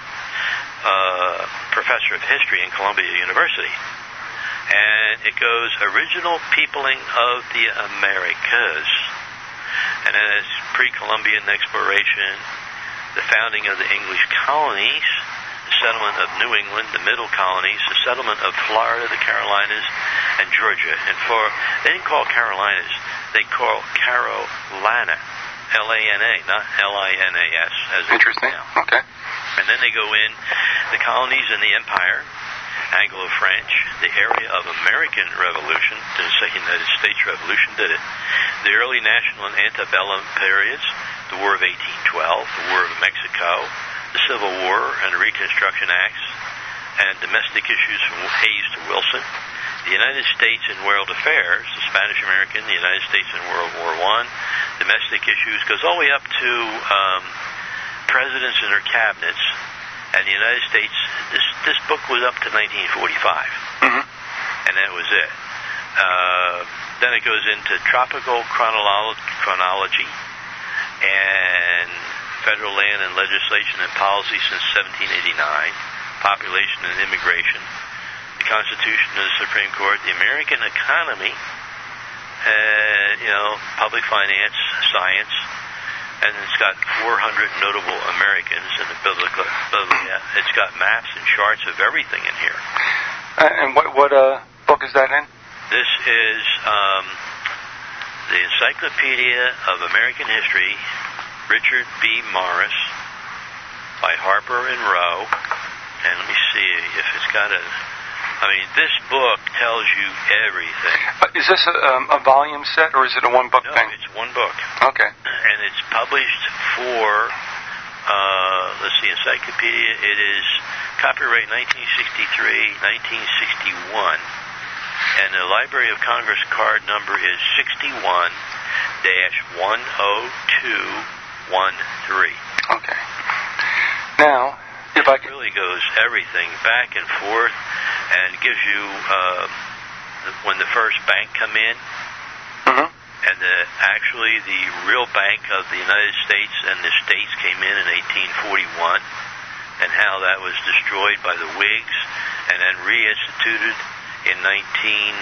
Professor of History in Columbia University. And it goes, original peopling of the Americas. And then it's pre-Columbian exploration, the founding of the English colonies, the settlement of New England, the middle colonies, the settlement of Florida, the Carolinas, and Georgia. And they didn't call Carolinas, they call Carolina, L-A-N-A, not L-I-N-A-S. Interesting. Okay. And then they go in, the colonies and the empire, Anglo-French, the area of American Revolution, didn't say United States Revolution, did it? The early national and antebellum periods, the War of 1812, the War of Mexico, the Civil War and the Reconstruction Acts, and domestic issues from Hayes to Wilson, the United States in world affairs, the Spanish-American, the United States in World War I, domestic issues, goes all the way up to presidents and their cabinets, and the United States. This book was up to 1945, and that was it. Then it goes into tropical chronology and federal land and legislation and policy since 1789, population and immigration, the Constitution of the Supreme Court, the American economy, public finance, science. And it's got 400 notable Americans in the biblical. It's got maps and charts of everything in here. And what book is that in? This is the Encyclopedia of American History, Richard B. Morris, by Harper and Row. And let me see if it's got a... this book tells you everything. Is this a volume set, or is it a one-book thing? No, it's one book. Okay. And it's published for, Encyclopedia. It is copyright 1963, 1961. And the Library of Congress card number is 61-10213. Okay. Now, if I can... It really goes everything back and forth, and gives you when the first bank come in, and actually the real bank of the United States and the states came in 1841, and how that was destroyed by the Whigs, and then reinstituted in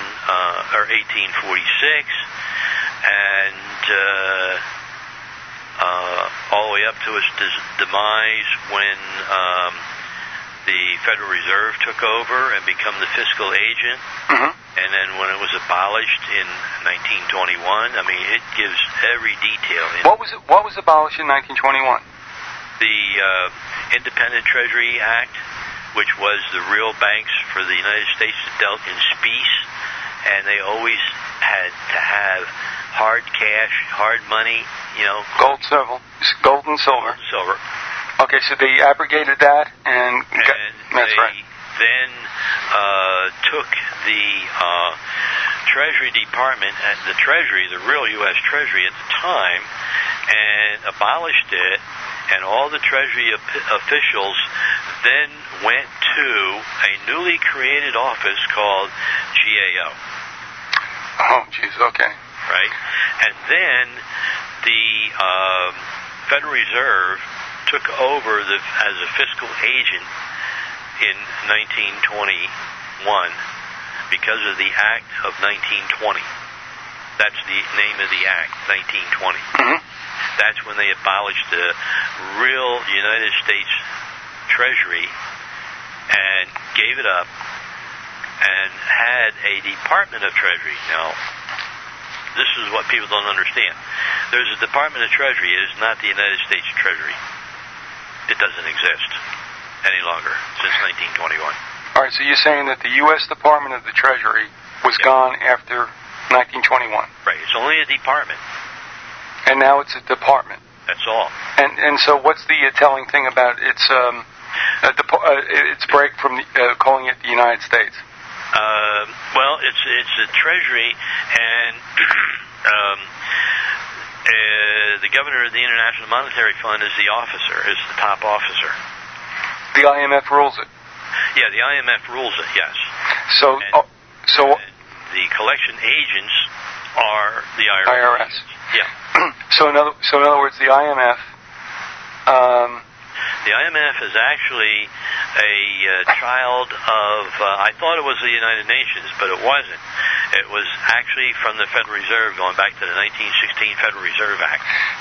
1846, and all the way up to its demise when the Federal Reserve took over and became the fiscal agent. Mm-hmm. And then when it was abolished in 1921, I mean, it gives every detail. What was abolished in 1921? The Independent Treasury Act, which was the real banks for the United States that dealt in specie, and they always had to have hard cash, hard money, Gold, and silver. Okay, so they abrogated that, and that's they right. Then took the Treasury Department and the Treasury, the real U.S. Treasury at the time, and abolished it, and all the Treasury officials then went to a newly created office called GAO. Oh, jeez, okay. Right? And then the Federal Reserve took over as a fiscal agent in 1921 because of the Act of 1920. That's the name of the Act, 1920. Mm-hmm. That's when they abolished the real United States Treasury and gave it up and had a Department of Treasury. Now, this is what people don't understand. There's a Department of Treasury. It is not the United States Treasury. It doesn't exist any longer since 1921. All right, so you're saying that the U.S. Department of the Treasury was gone after 1921. Right. It's only a department. And now it's a department. That's all. And so what's the telling thing about its break from calling it the United States? Well, it's a Treasury, and the governor of the International Monetary Fund is the top officer. The IMF rules it. Yeah, the IMF rules it. Yes. So the collection agents are the IRS. Yeah. So in other words, the IMF. The IMF is actually a child of. I thought it was the United Nations, but it wasn't. It was actually from the Federal Reserve, going back to the 1916 Federal Reserve Act.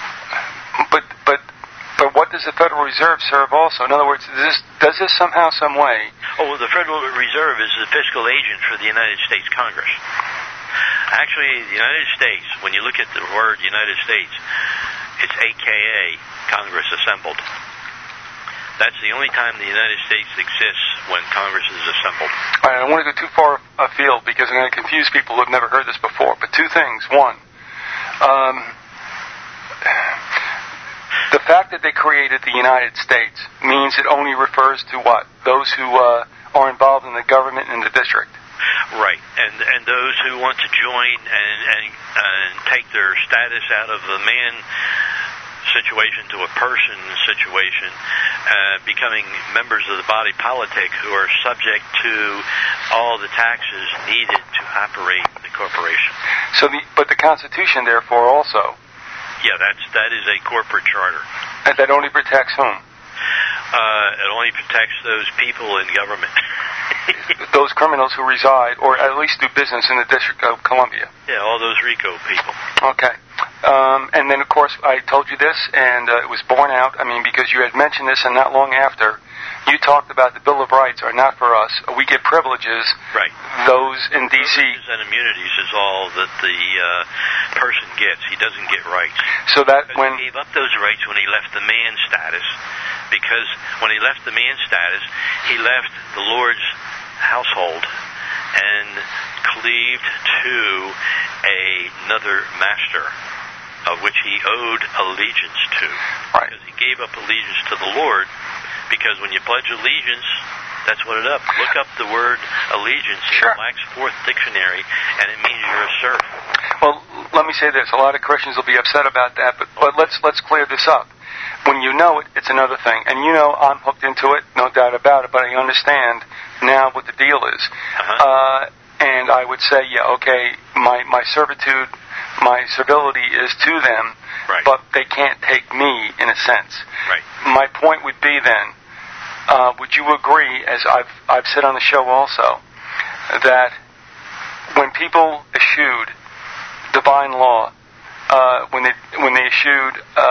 But what does the Federal Reserve serve also? In other words, does this somehow, some way? Oh, well, the Federal Reserve is the fiscal agent for the United States Congress. Actually, the United States, when you look at the word United States, it's AKA, Congress assembled. That's the only time the United States exists, when Congress is assembled. All right, I don't want to go too far afield because I'm going to confuse people who have never heard this before. But two things. One, the fact that they created the United States means it only refers to what? Those who are involved in the government and the district. Right, and those who want to join and take their status out of the man situation to a person situation, becoming members of the body politic who are subject to all the taxes needed to operate the corporation. But the Constitution, therefore, also. Yeah, that is a corporate charter. And that only protects whom? It only protects those people in government. Those criminals who reside, or at least do business in the District of Columbia. Yeah, all those RICO people. Okay. And then, of course, I told you this, and it was borne out. I mean, because you had mentioned this, and not long after, you talked about the Bill of Rights are not for us. We get privileges. Right. Those in D.C. Privileges and immunities is all that the person gets. He doesn't get rights. So that because he gave up those rights when he left the man status. Because when he left the man status, he left the Lord's household and cleaved to another master, of which he owed allegiance to. Right. Because he gave up allegiance to the Lord, because when you pledge allegiance, that's what it up. Look up the word allegiance in Black's Fourth Dictionary, and it means you're a serf. Well, let me say this. A lot of Christians will be upset about that, but let's clear this up. When you know it, it's another thing. And you know I'm hooked into it, no doubt about it, but I understand now what the deal is. Uh-huh. And I would say, yeah, okay, my servitude, my servility is to them, right, but they can't take me, in a sense. Right. My point would be then, would you agree, as I've said on the show also, that when people eschewed divine law, when they eschewed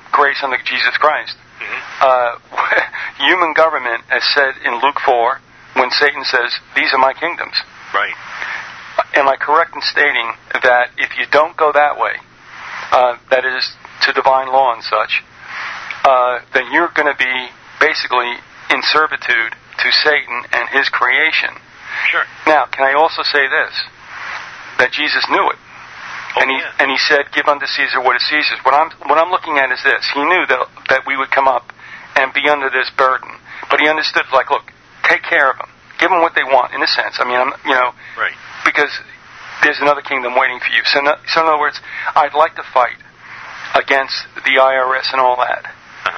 grace under Jesus Christ. Human government, as said in Luke 4, when Satan says, "These are my kingdoms." Right. Am I correct in stating that if you don't go that way, that is to divine law and such, then you're going to be basically in servitude to Satan and his creation? Sure. Now, can I also say this? That Jesus knew it. And he said, "Give unto Caesar what is Caesar's." What I'm looking at is this: he knew that we would come up and be under this burden, but he understood, like, look, take care of them, give them what they want. In a sense, I mean, right, because there's another kingdom waiting for you. So in other words, I'd like to fight against the IRS and all that.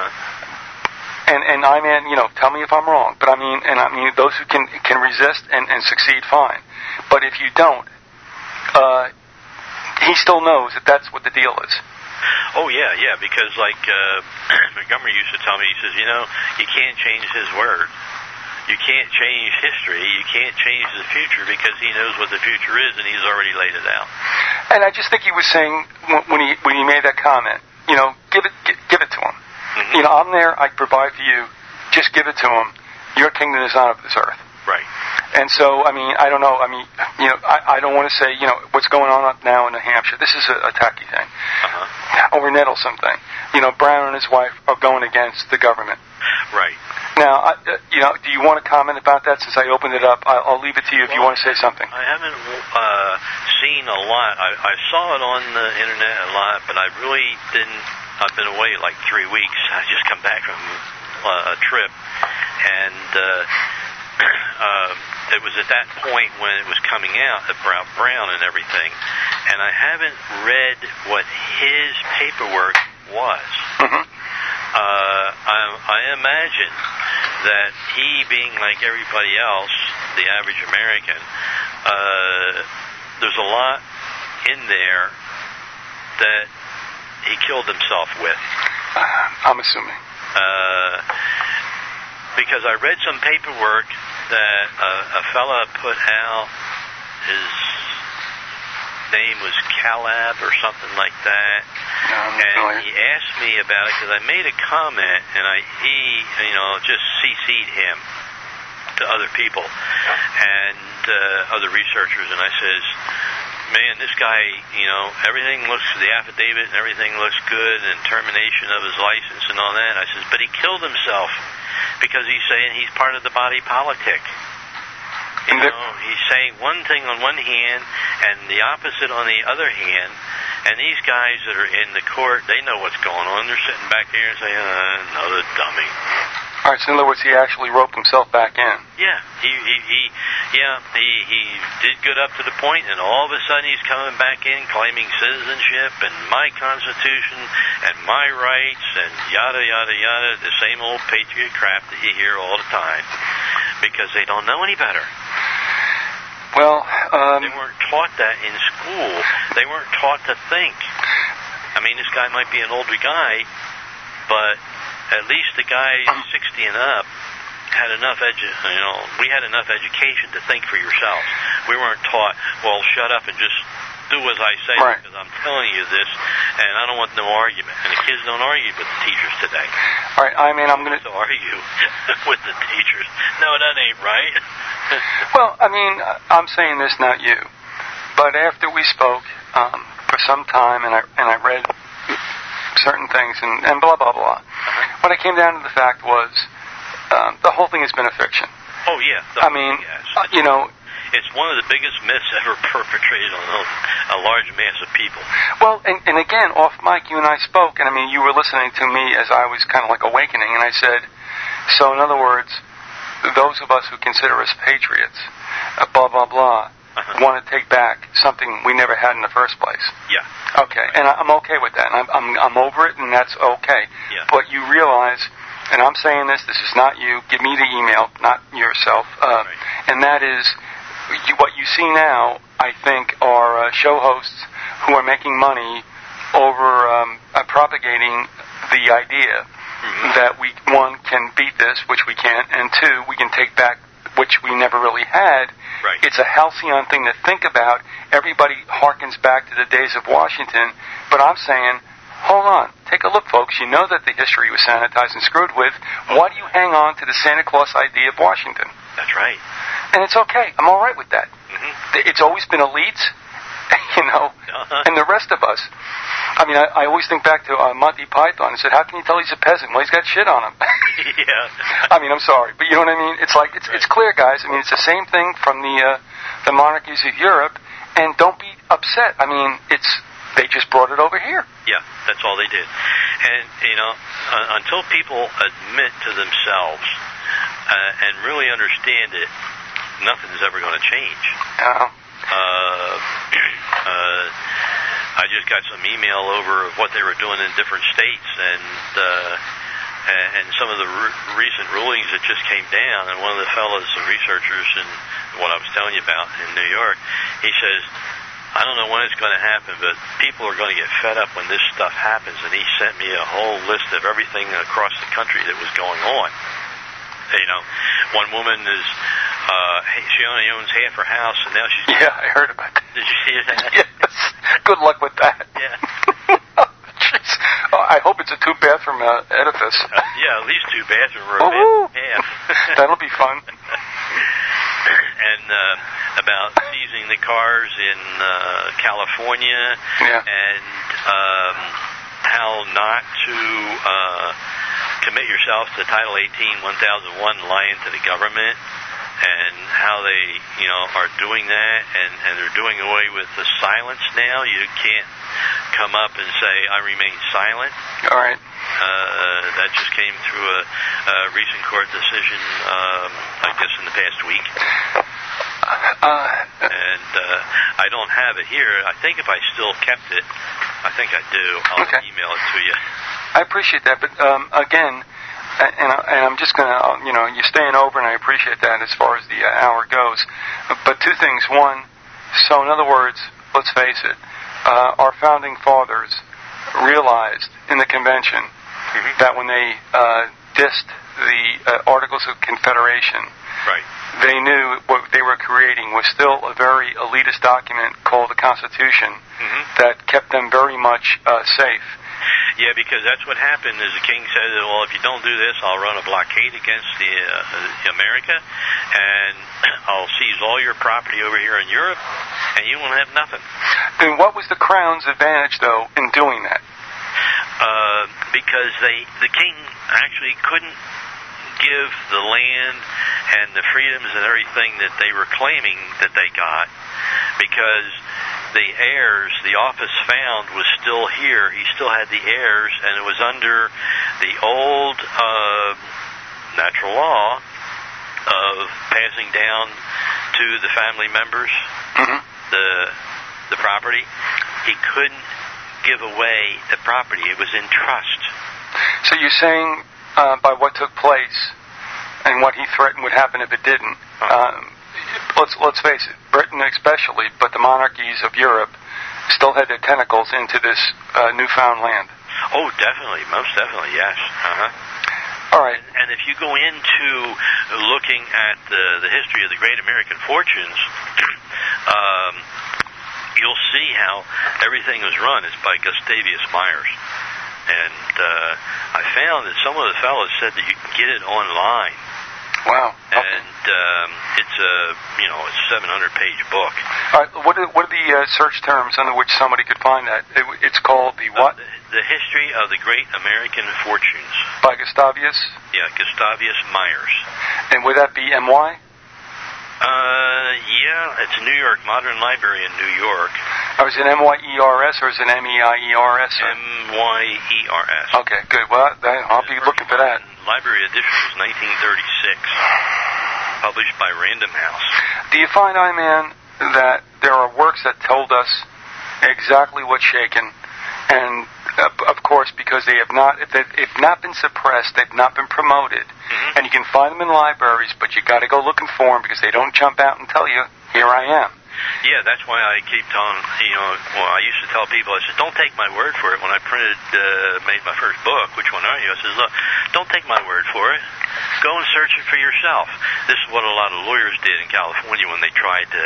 And I mean, tell me if I'm wrong, but I mean, those who can resist and succeed, fine. But if you don't, he still knows that that's what the deal is. Oh, yeah, because like Montgomery used to tell me, he says, you can't change his word. You can't change history. You can't change the future because he knows what the future is and he's already laid it out. And I just think he was saying, when he made that comment, give it to him. Mm-hmm. I'm there, I provide for you, just give it to him. Your kingdom is not of this earth. Right. And so, I don't know. I don't want to say, what's going on up now in New Hampshire. This is a tacky thing. Over Nettlesome thing. Brown and his wife are going against the government. Right. Now, do you want to comment about that since I opened it up? I'll leave it to you if you want to say something. I haven't seen a lot. I saw it on the internet a lot, but I really didn't. I've been away like 3 weeks. I just come back from a trip, and it was at that point when it was coming out about Brown and everything, and I haven't read what his paperwork was. Mm-hmm. I imagine that he, being like everybody else, the average American, there's a lot in there that he killed himself with. I'm assuming. Because I read some paperwork that a fella put out. His name was Calab or something like that. And he asked me about it because I made a comment and he just CC'd him to other people and other researchers, and I says, man, this guy, everything looks, the affidavit and everything looks good, and termination of his license and all that. I says, but he killed himself because he's saying he's part of the body politic. He's saying one thing on one hand and the opposite on the other hand, and these guys that are in the court, they know what's going on. They're sitting back here and saying, another dummy. All right, so in other words, he actually roped himself back in. Yeah, he did good up to the point, and all of a sudden he's coming back in claiming citizenship and my Constitution and my rights and yada, yada, yada, the same old patriot crap that you hear all the time because they don't know any better. Well, they weren't taught that in school. They weren't taught to think. I mean, this guy might be an older guy, but at least the guys 60 and up had enough we had enough education to think for yourselves. We weren't taught, well, shut up and just do as I say, right, because I'm telling you this, and I don't want no argument. And the kids don't argue with the teachers today. All right, I'm going to argue with the teachers. No, that ain't right. Well, I'm saying this, not you, but after we spoke for some time, and I read certain things and blah blah blah. What I came down to the fact was the whole thing has been a fiction. Oh yeah. It's one of the biggest myths ever perpetrated on a large mass of people. Well, and again, off mic, you and I spoke, and you were listening to me as I was kind of like awakening, and I said, so in other words, those of us who consider us patriots, blah blah blah, want to take back something we never had in the first place. Yeah. Okay, and I'm okay with that. And I'm over it, and that's okay. Yeah. But you realize, and I'm saying this is not you. Give me the email, not yourself. Right. And that is, what you see now, I think, are show hosts who are making money over propagating the idea that we, one, can beat this, which we can't, and two, we can take back, which we never really had. Right. It's a halcyon thing to think about. Everybody harkens back to the days of Washington, but I'm saying, hold on, take a look, folks. You know that the history was sanitized and screwed with. Why do you hang on to the Santa Claus idea of Washington? That's right. And it's okay. I'm all right with that. Mm-hmm. It's always been elites, and the rest of us. I mean, I always think back to Monty Python and said, how can you tell he's a peasant? Well, he's got shit on him. Yeah. I mean, I'm sorry, but you know what I mean? It's like, it's clear, guys. I mean, it's the same thing from the monarchies of Europe, and don't be upset. I mean, they just brought it over here. Yeah, that's all they did. And, until people admit to themselves and really understand it, nothing's ever going to change. I just got some email over of what they were doing in different states, and some of the recent rulings that just came down. And one of the fellows, the researchers, and what I was telling you about in New York, he says, I don't know when it's going to happen, but people are going to get fed up when this stuff happens. And he sent me a whole list of everything across the country that was going on. One woman is, she only owns half her house, and now she's... Yeah, I heard about that. Did you see that? Yes. Good luck with that. Yeah. Jeez. I hope it's a 2-bathroom edifice. Yeah, at least 2 bathrooms or a bath and a half. That'll be fun. And about seizing the cars in California, and how not to commit yourself to Title 18, 1001, lying to the government, and how they, are doing that, and they're doing away with the silence now. You can't come up and say, I remain silent. All right. That just came through a recent court decision, I guess in the past week. And I don't have it here. I think if I still kept it, I think I do. I'll email it to you. I appreciate that, but again, and I'm just going to, you're staying over, and I appreciate that as far as the hour goes. But two things. One, so in other words, let's face it, our founding fathers realized in the convention that when they dissed the Articles of Confederation, right, they knew what they were creating was still a very elitist document called the Constitution that kept them very much safe. Yeah, because that's what happened is the king said, well, if you don't do this, I'll run a blockade against America, and I'll seize all your property over here in Europe, and you won't have nothing. Then what was the Crown's advantage, though, in doing that? Because the king actually couldn't give the land and the freedoms and everything that they were claiming that they got, because the heirs, the office found, was still here. He still had the heirs, and it was under the old natural law of passing down to the family members the property. He couldn't give away the property. It was in trust. So you're saying by what took place and what he threatened would happen if it didn't, let's face it, Britain especially, but the monarchies of Europe still had their tentacles into this newfound land. Oh, definitely. Most definitely, yes. All right. And if you go into looking at the history of the great American fortunes, you'll see how everything was run. It's by Gustavus Myers. And I found that some of the fellows said that you can get it online. Wow. Okay. And it's a 700-page book. All right. What are the search terms under which somebody could find that? It's called the what? The History of the Great American Fortunes. By Gustavus? Yeah, Gustavus Myers. And would that be M.Y.? Yeah, it's New York, Modern Library in New York. Is it M-Y-E-R-S or is it M-E-I-E-R-S? M-Y-E-R-S. Okay, good. Well, I'll be looking for that. Library edition was 1936, published by Random House. Do you find, I-Man, that there are works that told us exactly what's shaken, and of course, because they have not, if they've not been suppressed, they've not been promoted, and you can find them in libraries, but you got to go looking for them because they don't jump out and tell you, here I am. Yeah, that's why I keep telling, I used to tell people, I said, don't take my word for it. When I made my first book, Which One Are You? I said, look, don't take my word for it. Go and search it for yourself. This is what a lot of lawyers did in California when they tried to,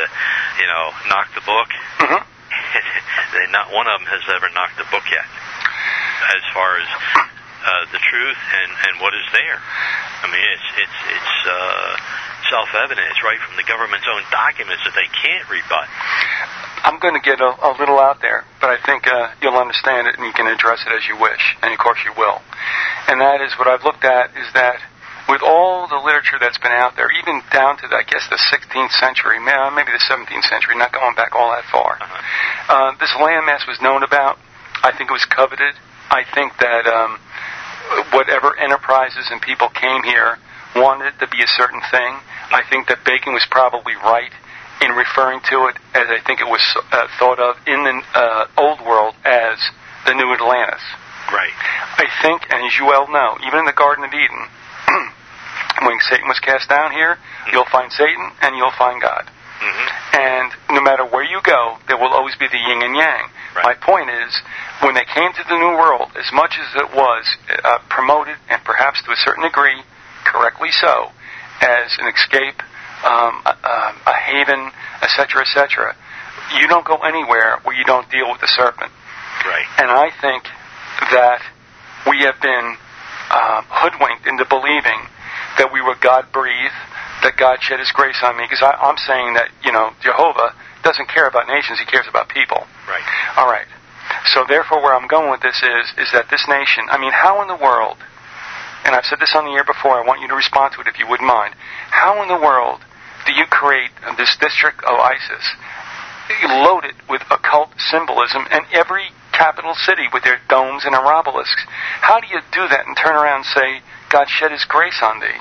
knock the book. Not one of them has ever knocked the book yet. as far as the truth and what is there. I mean, it's self-evident. It's right from the government's own documents that they can't rebut. I'm going to get a little out there, but I think you'll understand it and you can address it as you wish, and of course you will. And that is what I've looked at is that with all the literature that's been out there, even down to, I guess, the 16th century, maybe the 17th century, not going back all that far, this landmass was known about. I think it was coveted. I think that whatever enterprises and people came here wanted it to be a certain thing. I think that Bacon was probably right in referring to it as I think it was thought of in the old world as the New Atlantis. Right. I think, and as you well know, even in the Garden of Eden, when Satan was cast down here, you'll find Satan and you'll find God. And no matter where you go, there will always be the yin and yang. Right. My point is, when they came to the New World, as much as it was promoted, and perhaps to a certain degree, correctly so, as an escape, a haven, etc., etc., you don't go anywhere where you don't deal with the serpent. Right. And I think that we have been hoodwinked into believing that we were God-breathed, that God shed His grace on me, because I'm saying that, Jehovah doesn't care about nations, He cares about people. Right. All right. So therefore where I'm going with this is that this nation, how in the world, and I've said this on the air before, I want you to respond to it if you wouldn't mind, how in the world do you create this district of ISIS, loaded with occult symbolism, and every capital city with their domes and their obelisks? How do you do that and turn around and say, God shed His grace on thee?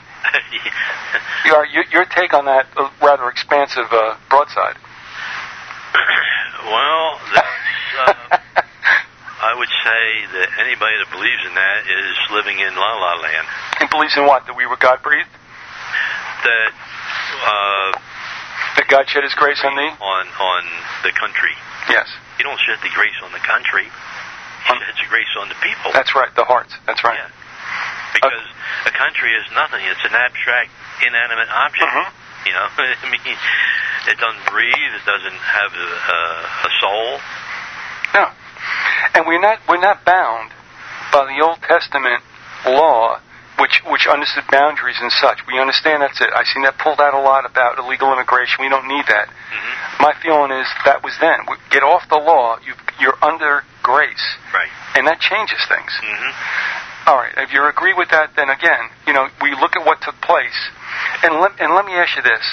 Your take on that rather expansive broadside. Well, I would say that anybody that believes in that is living in La La Land. And believes in what? That we were God-breathed? That God shed His grace on thee? On the country. Yes. You don't shed the grace on the country. He sheds the grace on the people. That's right, the hearts. That's right. Yeah. Because a country is nothing. It's an abstract, inanimate object. I mean, it doesn't breathe. It doesn't have a soul. No. And we're not bound by the Old Testament law, which understood boundaries and such. We understand that's it. I've seen that pulled out a lot about illegal immigration. We don't need that. My feeling is that was then. Get off the law. You're under grace. Right. And that changes things. All right. If you agree with that, then again, we look at what took place. And let me ask you this.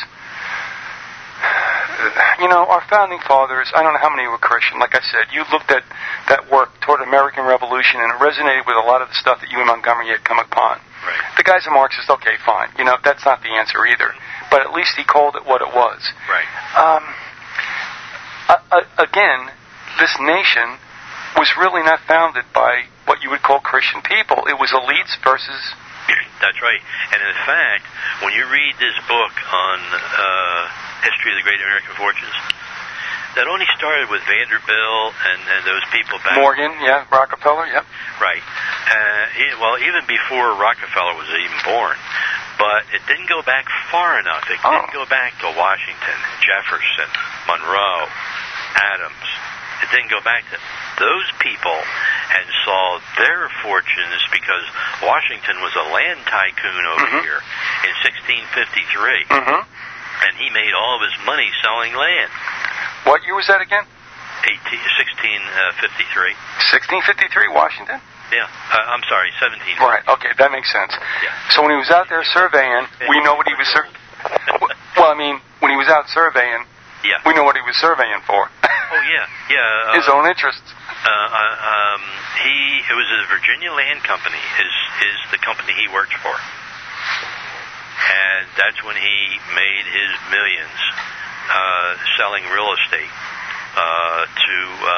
Our founding fathers, I don't know how many were Christian. Like I said, you looked at that work toward American Revolution, and it resonated with a lot of the stuff that you and Montgomery had come upon. Right. The guy's a Marxist, okay, fine. That's not the answer either. But at least he called it what it was. Right. Again, this nation was really not founded by what you would call Christian people. It was elites versus... That's right. And in fact, when you read this book on history of the Great American Fortunes, that only started with Vanderbilt and those people back... Morgan, yeah, Rockefeller, yeah. Right. Even before Rockefeller was even born. But it didn't go back far enough. It didn't go back to Washington, Jefferson, Monroe, Adams. It didn't go back to those people and saw their fortunes because Washington was a land tycoon over here in 1653. And he made all of his money selling land. What year was that again? 1653. 1653, Washington? Yeah. I'm sorry, 17. Right, okay, that makes sense. Yeah. So when he was out there surveying, we know what he was... when he was out surveying, we know what he was surveying for. Oh, yeah. His own interests. It was a Virginia Land Company is the company he worked for. And that's when he made his millions selling real estate to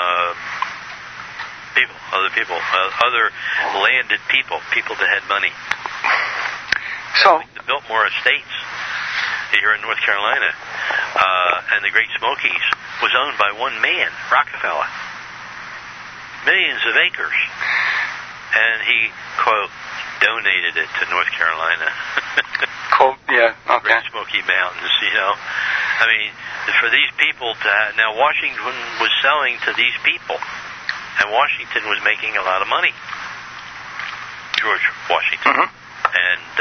other landed people that had money. So the Biltmore Estates here in North Carolina and the Great Smokies was owned by one man, Rockefeller. Millions of acres. And he, quote, donated it to North Carolina. Quote, yeah, okay. Great Smoky Mountains, I mean, for these people now Washington was selling to these people. And Washington was making a lot of money. George Washington. And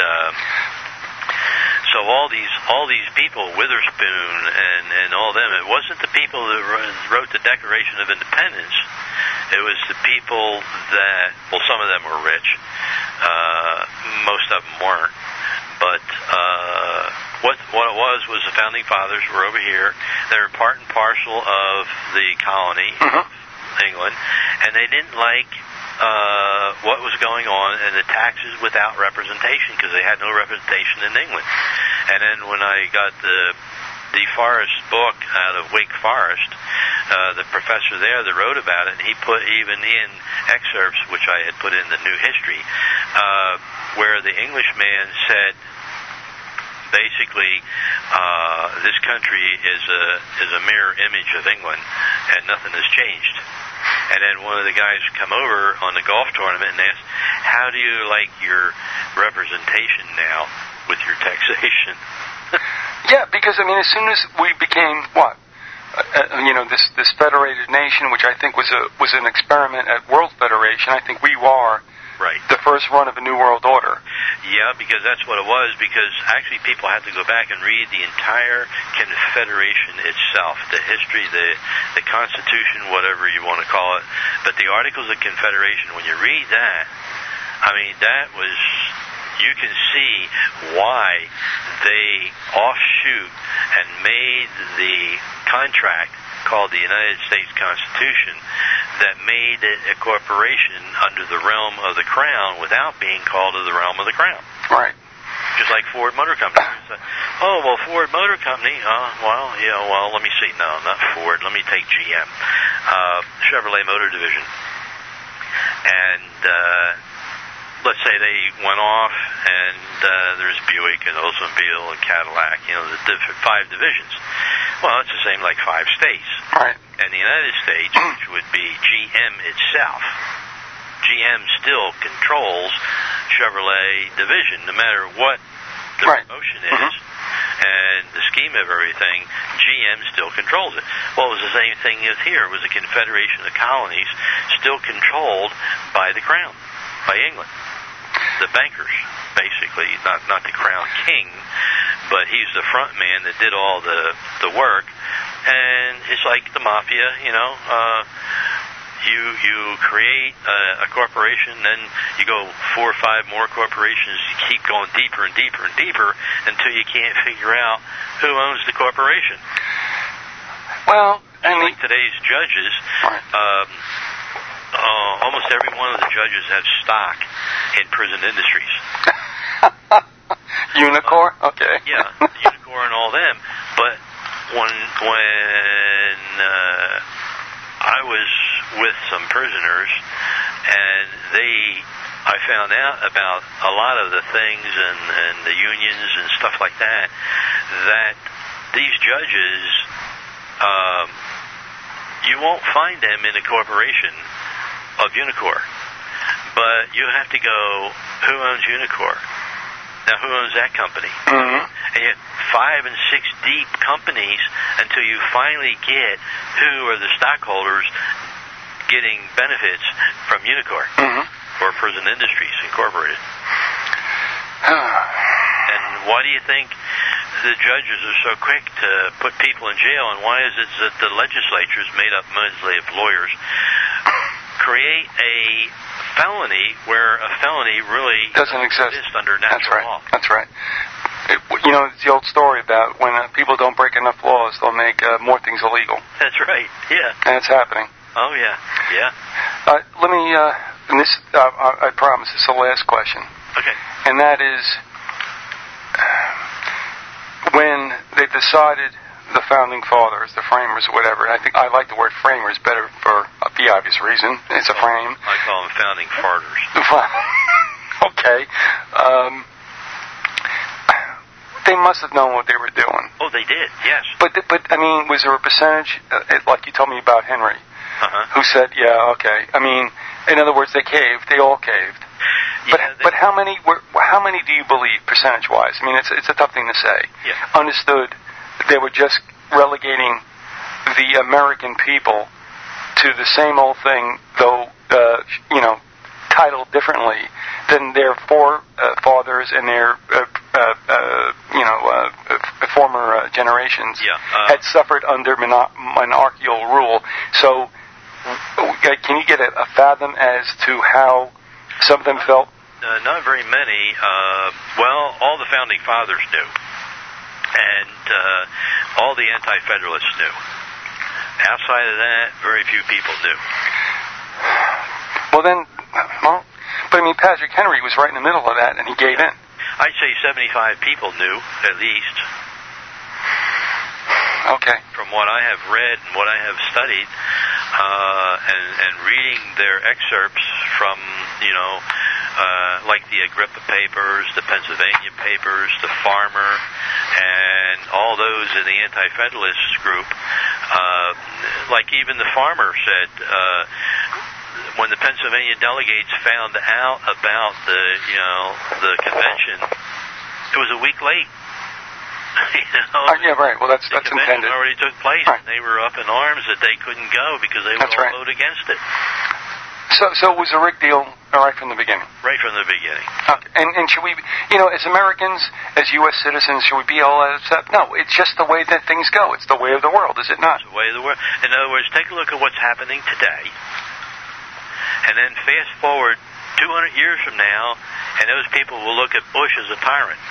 so all these people, Witherspoon and all them, it wasn't the people that wrote the Declaration of Independence. It was the people that, well, some of them were rich. Most of them weren't. But what it was the Founding Fathers were over here. They were part and parcel of the colony of England, and they didn't like what was going on and the taxes without representation, because they had no representation in England. And then when I got the Forrest book out of Wake Forest, the professor there that wrote about it, and he put even in excerpts, which I had put in the New History, where the Englishman said, basically, this country is a mirror image of England, and nothing has changed. And then one of the guys come over on the golf tournament and asked, how do you like your representation now with your taxation? Yeah, because, I mean, as soon as we became, this federated nation, which I think was an experiment at World Federation, I think we are right. The first run of a New World Order. Yeah, because that's what it was, because actually people had to go back and read the entire Confederation itself, the history, the Constitution, whatever you want to call it. But the Articles of Confederation, when you read that, I mean, that was, you can see why they offshoot and made the contract called the United States Constitution that made it a corporation under the realm of the Crown without being called to the realm of the Crown. Right. Just like Ford Motor Company. Ford Motor Company, let me see. No, not Ford. Let me take GM. Chevrolet Motor Division. And let's say they went off and there's Buick and Oldsmobile and Cadillac, the 5 divisions. Well, it's the same like 5 states. Right. And the United States, which would be GM itself, GM still controls Chevrolet division, no matter what the promotion is and the scheme of everything, GM still controls it. Well, it was the same thing as here. It was a confederation of colonies still controlled by the Crown, by England. The bankers, basically, not the Crown King, but he's the front man that did all the work. And it's like the mafia, you create a corporation, then you go 4 or 5 more corporations, you keep going deeper and deeper and deeper until you can't figure out who owns the corporation. Well, like today's judges, almost every one of the judges have stock in Prison Industries. Unicor? Okay. Yeah, Unicor and all them. But when I was with some prisoners, and I found out about a lot of the things and the unions and stuff like that these judges, you won't find them in a corporation of Unicor. But you have to go, who owns Unicor? Now, who owns that company? And you have 5 and 6 deep companies until you finally get who are the stockholders getting benefits from Unicor or Prison Industries Incorporated. And why do you think the judges are so quick to put people in jail, and why is it that the legislature is made up mostly of lawyers, create a felony where a felony really doesn't exist under natural law? That's right. It's the old story about when people don't break enough laws, they'll make more things illegal. That's right, yeah. And it's happening. Oh, yeah, yeah. Let me, and this, I promise, this is the last question. Okay. And that is, when they decided, the Founding Fathers, the framers, or whatever, and I think I like the word framers better for the obvious reason. It's a frame. I call them founding farters. Okay. They must have known what they were doing. Oh, they did, yes. But I mean, was there a percentage, like you told me about Henry, who said, yeah, okay. I mean, in other words, they caved. They all caved. Yeah, but how many do you believe, percentage-wise? I mean, it's a tough thing to say. Yeah. Understood, they were just relegating the American people to the same old thing, though, titled differently, than their forefathers and their former generations had suffered under monarchical rule. So, can you get a fathom as to how some of them felt? Not very many. Well, all the founding fathers knew, and all the anti-federalists knew. Outside of that, very few people knew. But I mean, Patrick Henry was right in the middle of that, and he gave in. I'd say 75 people knew, at least. Okay. From what I have read and what I have studied, and reading their excerpts from, like the Agrippa papers, the Pennsylvania papers, the Farmer, and all those in the Anti-Federalist group, like even the Farmer said, when the Pennsylvania delegates found out about the convention, it was a week late. Yeah, right. Well, that's intended. It already took place. Right. And they were up in arms that they couldn't go because they would all vote against it. So it was a rigged deal right from the beginning. Right from the beginning. Okay. And should we, as Americans, as U.S. citizens, should we be all upset? No, it's just the way that things go. It's the way of the world, is it not? It's the way of the world. In other words, take a look at what's happening today, and then fast forward 200 years from now, and those people will look at Bush as a tyrant.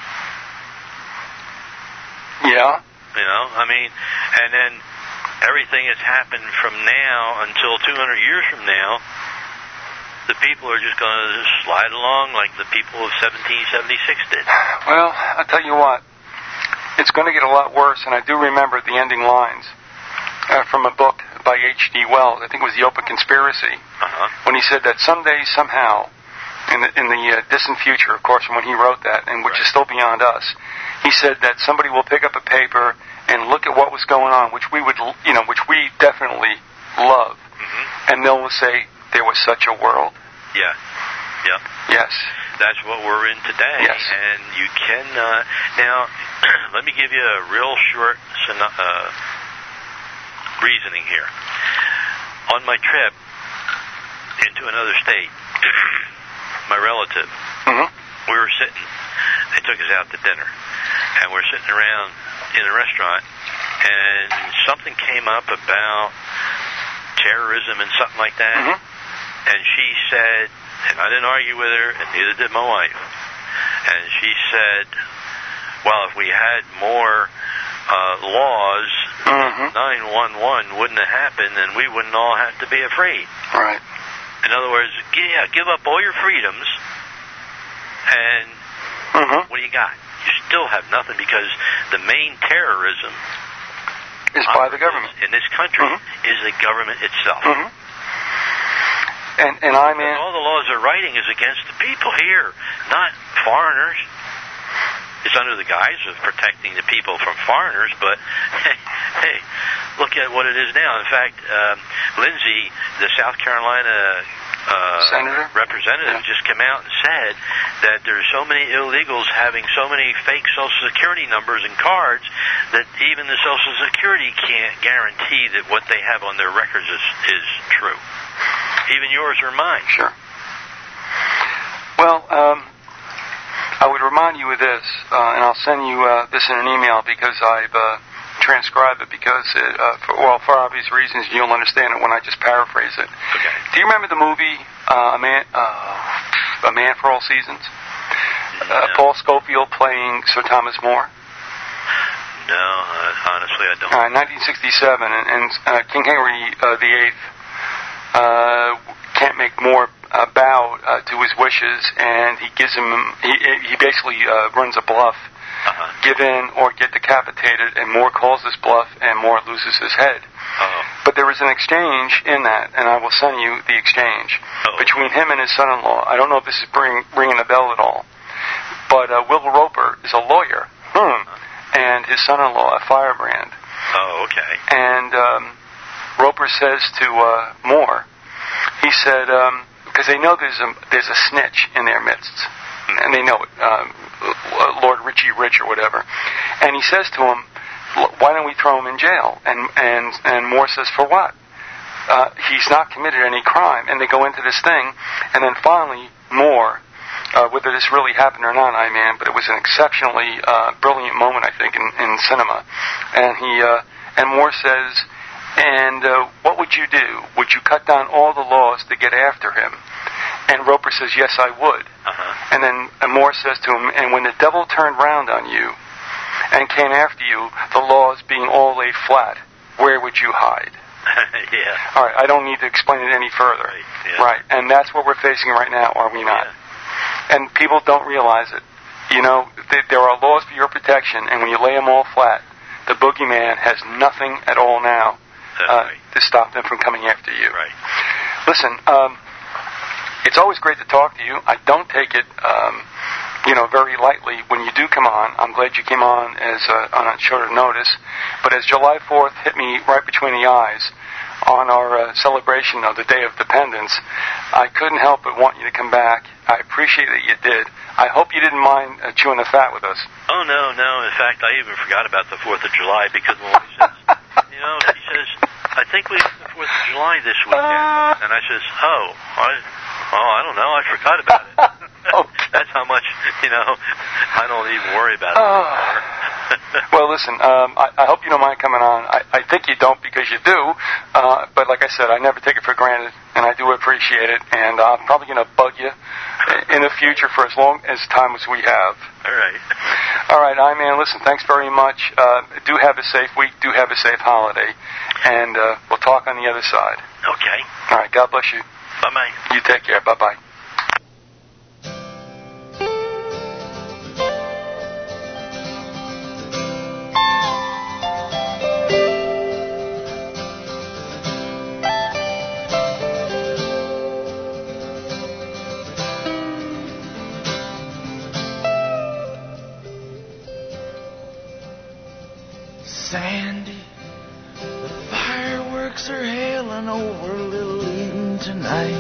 Yeah. And then everything that's happened from now until 200 years from now, the people are just going to slide along like the people of 1776 did. Well, I'll tell you what, it's going to get a lot worse, and I do remember the ending lines from a book by H.G. Wells. I think it was The Open Conspiracy, when he said that someday, somehow, in the distant future, of course, from when he wrote that, and which is still beyond us, he said that somebody will pick up a paper and look at what was going on, which we definitely love, and they'll say there was such a world. Yeah. Yes. That's what we're in today. Yes. And you can now. Let me give you a real short reasoning here. On my trip into another state, my relative, we were sitting. They took us out to dinner, and we're sitting around in a restaurant, and something came up about terrorism and something like that, and she said, and I didn't argue with her, and neither did my wife, and she said, well, if we had more laws, 9/11 wouldn't have happened, and we wouldn't all have to be afraid. Right. In other words, give up all your freedoms, and what do you got? You still have nothing, because the main terrorism is by the government in this country is the government itself. And I'm in. All the laws they're writing is against the people here, not foreigners. It's under the guise of protecting the people from foreigners, but hey, look at what it is now. In fact, Lindsay, the South Carolina Senator? representative, just came out and said that there's so many illegals having so many fake Social Security numbers and cards that even the Social Security can't guarantee that what they have on their records is true. Even yours or mine. Sure. Well, I would remind you of this, and I'll send you this in an email because I've transcribed it because, for obvious reasons, you'll understand it when I just paraphrase it. Okay. Do you remember the movie A Man for All Seasons? No. Paul Scofield playing Sir Thomas More? No, honestly, I don't. 1967, and King Henry VIII can't make more bow to his wishes, and he gives him. He basically runs a bluff. Give in or get decapitated, and Moore calls this bluff, and Moore loses his head. But there was an exchange in that, and I will send you the exchange between him and his son-in-law. I don't know if this is ringing a bell at all, but Will Roper is a lawyer, and his son-in-law a firebrand. Oh, okay. And Roper says to Moore, he said, because they know there's a snitch in their midst, and they know it, Lord Richie Rich or whatever, and he says to him, why don't we throw him in jail? And Moore says, for what? He's not committed any crime. And they go into this thing, and then finally Moore whether this really happened or not, man, but it was an exceptionally brilliant moment, I think, in cinema. And and Moore says, and what would you do? Would you cut down all the laws to get after him? And Roper says, yes, I would. And then Moore says to him, and when the devil turned round on you and came after you, the laws being all laid flat, where would you hide? Yeah. All right, I don't need to explain it any further. Right, yeah. Right, and that's what we're facing right now, are we not? Yeah. And people don't realize it. You know, there are laws for your protection, and when you lay them all flat, the boogeyman has nothing at all now to stop them from coming after you. Right. Listen, it's always great to talk to you. I don't take it, very lightly when you do come on. I'm glad you came on on a shorter notice. But as July 4th hit me right between the eyes on our celebration of the Day of Dependence, I couldn't help but want you to come back. I appreciate that you did. I hope you didn't mind chewing the fat with us. Oh, no. In fact, I even forgot about the 4th of July because when he says, he says, I think we have the 4th of July this weekend. And I says, I don't know. I forgot about it. Okay. That's how much, I don't even worry about it anymore. Well, listen, I hope you don't mind coming on. I think you don't because you do. But like I said, I never take it for granted, and I do appreciate it. And I'm probably going to bug you in the future for as long as time as we have. All right. All right, man, listen, thanks very much. Do have a safe week. Do have a safe holiday. And we'll talk on the other side. Okay. All right, God bless you. Bye-bye. You take care. Bye-bye. Sandy, the fireworks are hailing over Little Eden tonight.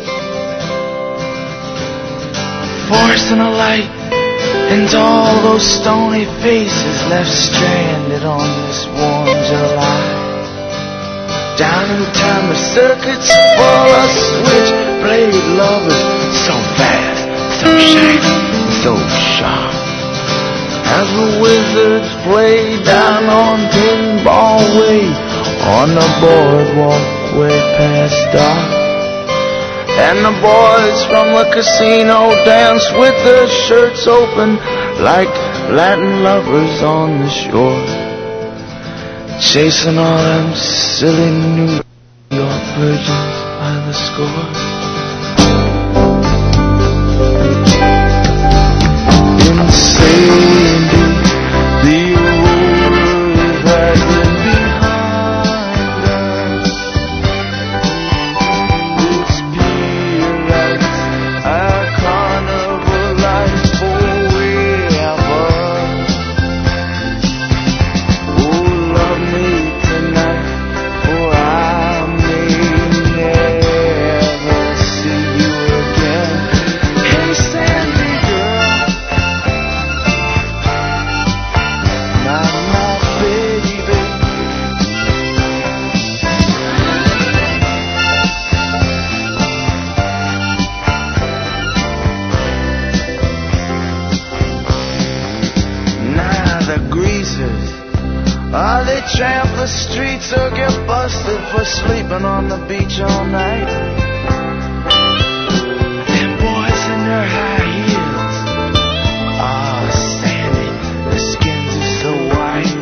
Forcing a light into all those stony faces left stranded on this warm July. Down in town the circuits full of switchblade lovers, so fast, so shiny, so sharp. As the wizards play down on Pinball Way, on the boardwalk way past dark. And the boys from the casino dance with their shirts open like Latin lovers on the shore, chasing all them silly New York virgins by the score. Sandy, the road has been behind us. It's been like a carnival life forever. Oh, love me tonight, or I may never see you again. Hey, Sandy girl. They tramp the streets or get busted for sleeping on the beach all night. Them boys in their high heels, Sandy, their skins are so white.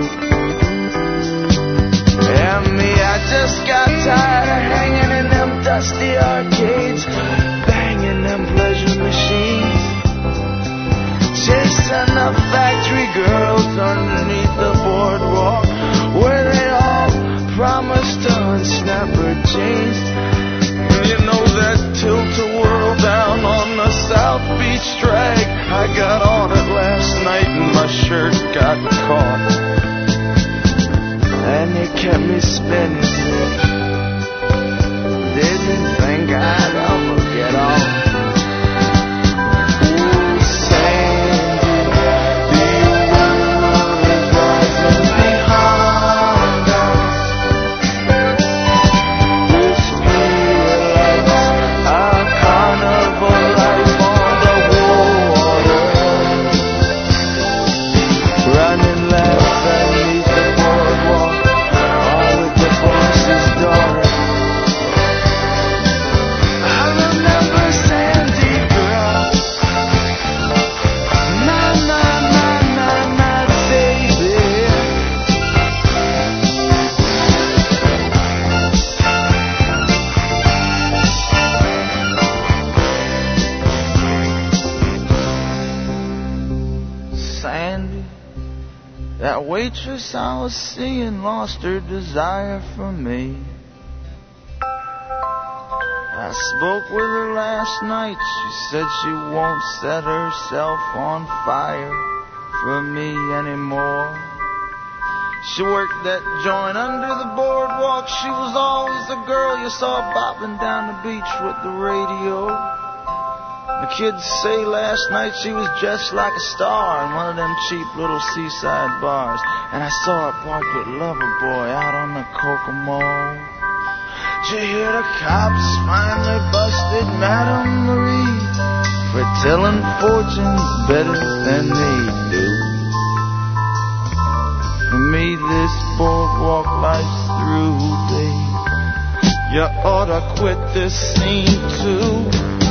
And me, I just got tired of hanging in them dusty arcades, banging them pleasure machines, chasing the factory girls underneath the boardwalk, where they all promised to unsnap her jeans. You know that tilt-a-whirl down on the South Beach drag? I got on it last night and my shirt got caught, and it kept me spinning. Didn't think I'd ever get off. That waitress I was seeing lost her desire for me. I spoke with her last night. She said she won't set herself on fire for me anymore. She worked that joint under the boardwalk. She was always the girl you saw bopping down the beach with the radio. The kids say last night she was dressed like a star in one of them cheap little seaside bars. And I saw her parked with Loverboy out on the Kokomo. Did you hear the cops finally busted Madame Marie for telling fortunes better than they do? For me this boardwalk life's through, babe. You oughta quit this scene too.